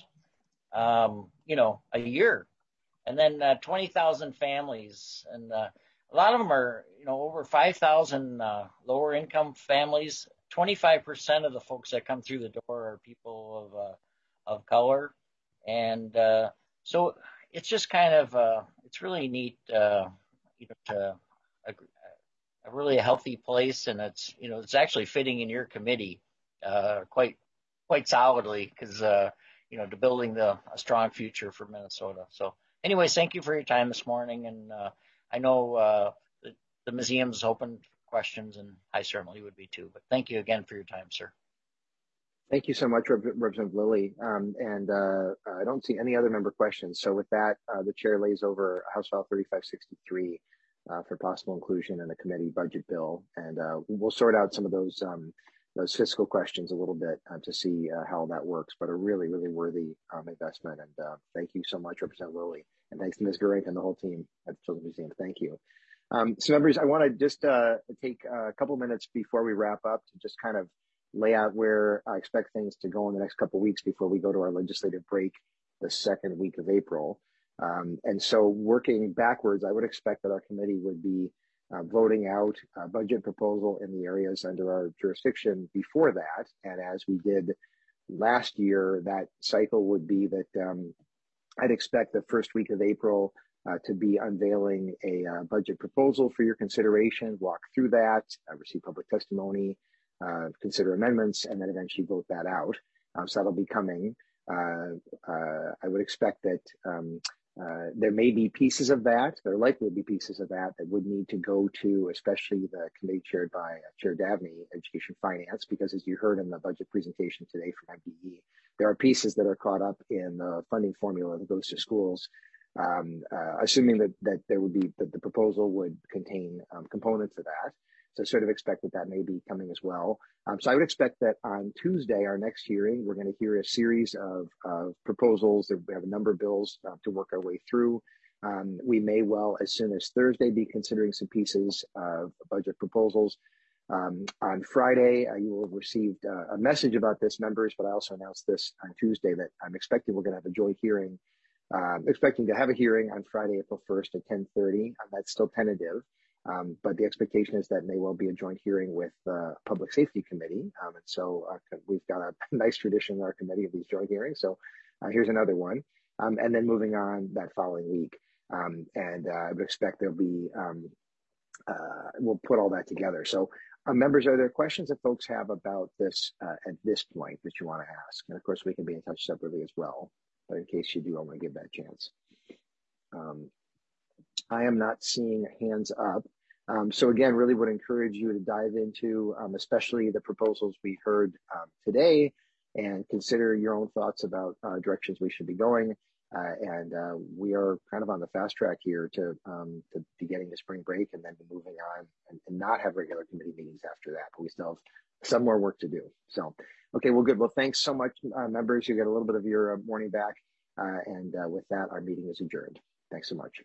um, you know, a year, and then uh, twenty thousand families. And uh, a lot of them are, you know, over five thousand uh, lower income families. twenty-five percent of the folks that come through the door are people of, uh, of color. And uh, so it's just kind of, uh, it's really neat, uh, you know, to, A, a really healthy place, and it's, you know, it's actually fitting in your committee uh, quite quite solidly, because uh, you know, to building the a strong future for Minnesota. So anyways, thank you for your time this morning, and uh, I know uh, the, the museum's open for questions, and I certainly would be too, but thank you again for your time, sir. Thank you so much, Rep Representative Lilly. Um, and uh, I don't see any other member questions. So with that, uh, the chair lays over House File thirty-five sixty-three uh, for possible inclusion in the committee budget bill. And uh, we'll sort out some of those um, those fiscal questions a little bit uh, to see uh, how that works, but a really, really worthy um, investment. And uh, thank you so much, Representative Lilly. And thanks to Miz Gurink and the whole team at the Children's Museum. Thank you. Um, so members, I want to just uh, take a couple minutes before we wrap up to just kind of lay out where I expect things to go in the next couple of weeks before we go to our legislative break the second week of April. Um, and so working backwards, I would expect that our committee would be uh, voting out a budget proposal in the areas under our jurisdiction before that. And as we did last year, that cycle would be that um, I'd expect the first week of April uh, to be unveiling a uh, budget proposal for your consideration, walk through that, uh, receive public testimony, Uh, consider amendments, and then eventually vote that out. Um, so that'll be coming. Uh, uh, I would expect that um, uh, there may be pieces of that, there likely will be pieces of that that would need to go to, especially the committee chaired by uh, Chair Davnie, Education Finance, because as you heard in the budget presentation today from M D E, there are pieces that are caught up in the funding formula that goes to schools. Um, uh, assuming that, that there would be, that the proposal would contain um, components of that. So sort of expect that that may be coming as well. Um, so I would expect that on Tuesday, our next hearing, we're going to hear a series of, of proposals. We have a number of bills uh, to work our way through. Um, we may well, as soon as Thursday, be considering some pieces of budget proposals. Um, on Friday, uh, you will have received uh, a message about this, members, but I also announced this on Tuesday that I'm expecting we're going to have a joint hearing. Uh, expecting to have a hearing on Friday, April first at ten thirty. Um, that's still tentative. Um, but the expectation is that may well be a joint hearing with the uh, Public Safety Committee. Um, and so uh, we've got a nice tradition in our committee of these joint hearings. So uh, here's another one. Um, and then moving on that following week. Um, and uh, I would expect there'll be, um, uh, we'll put all that together. So uh, members, are there questions that folks have about this uh, at this point that you want to ask? And of course, we can be in touch separately as well. But in case you do, I want to give that chance. Um, I am not seeing hands up. Um, so again, really would encourage you to dive into, um, especially the proposals we heard um, today, and consider your own thoughts about uh, directions we should be going. Uh, and uh, we are kind of on the fast track here to, um, to be getting to spring break and then moving on and, and not have regular committee meetings after that. But we still have some more work to do. So, okay, well, good. Well, thanks so much, uh, members. You get a little bit of your uh, morning back. Uh, and uh, with that, our meeting is adjourned. Thanks so much.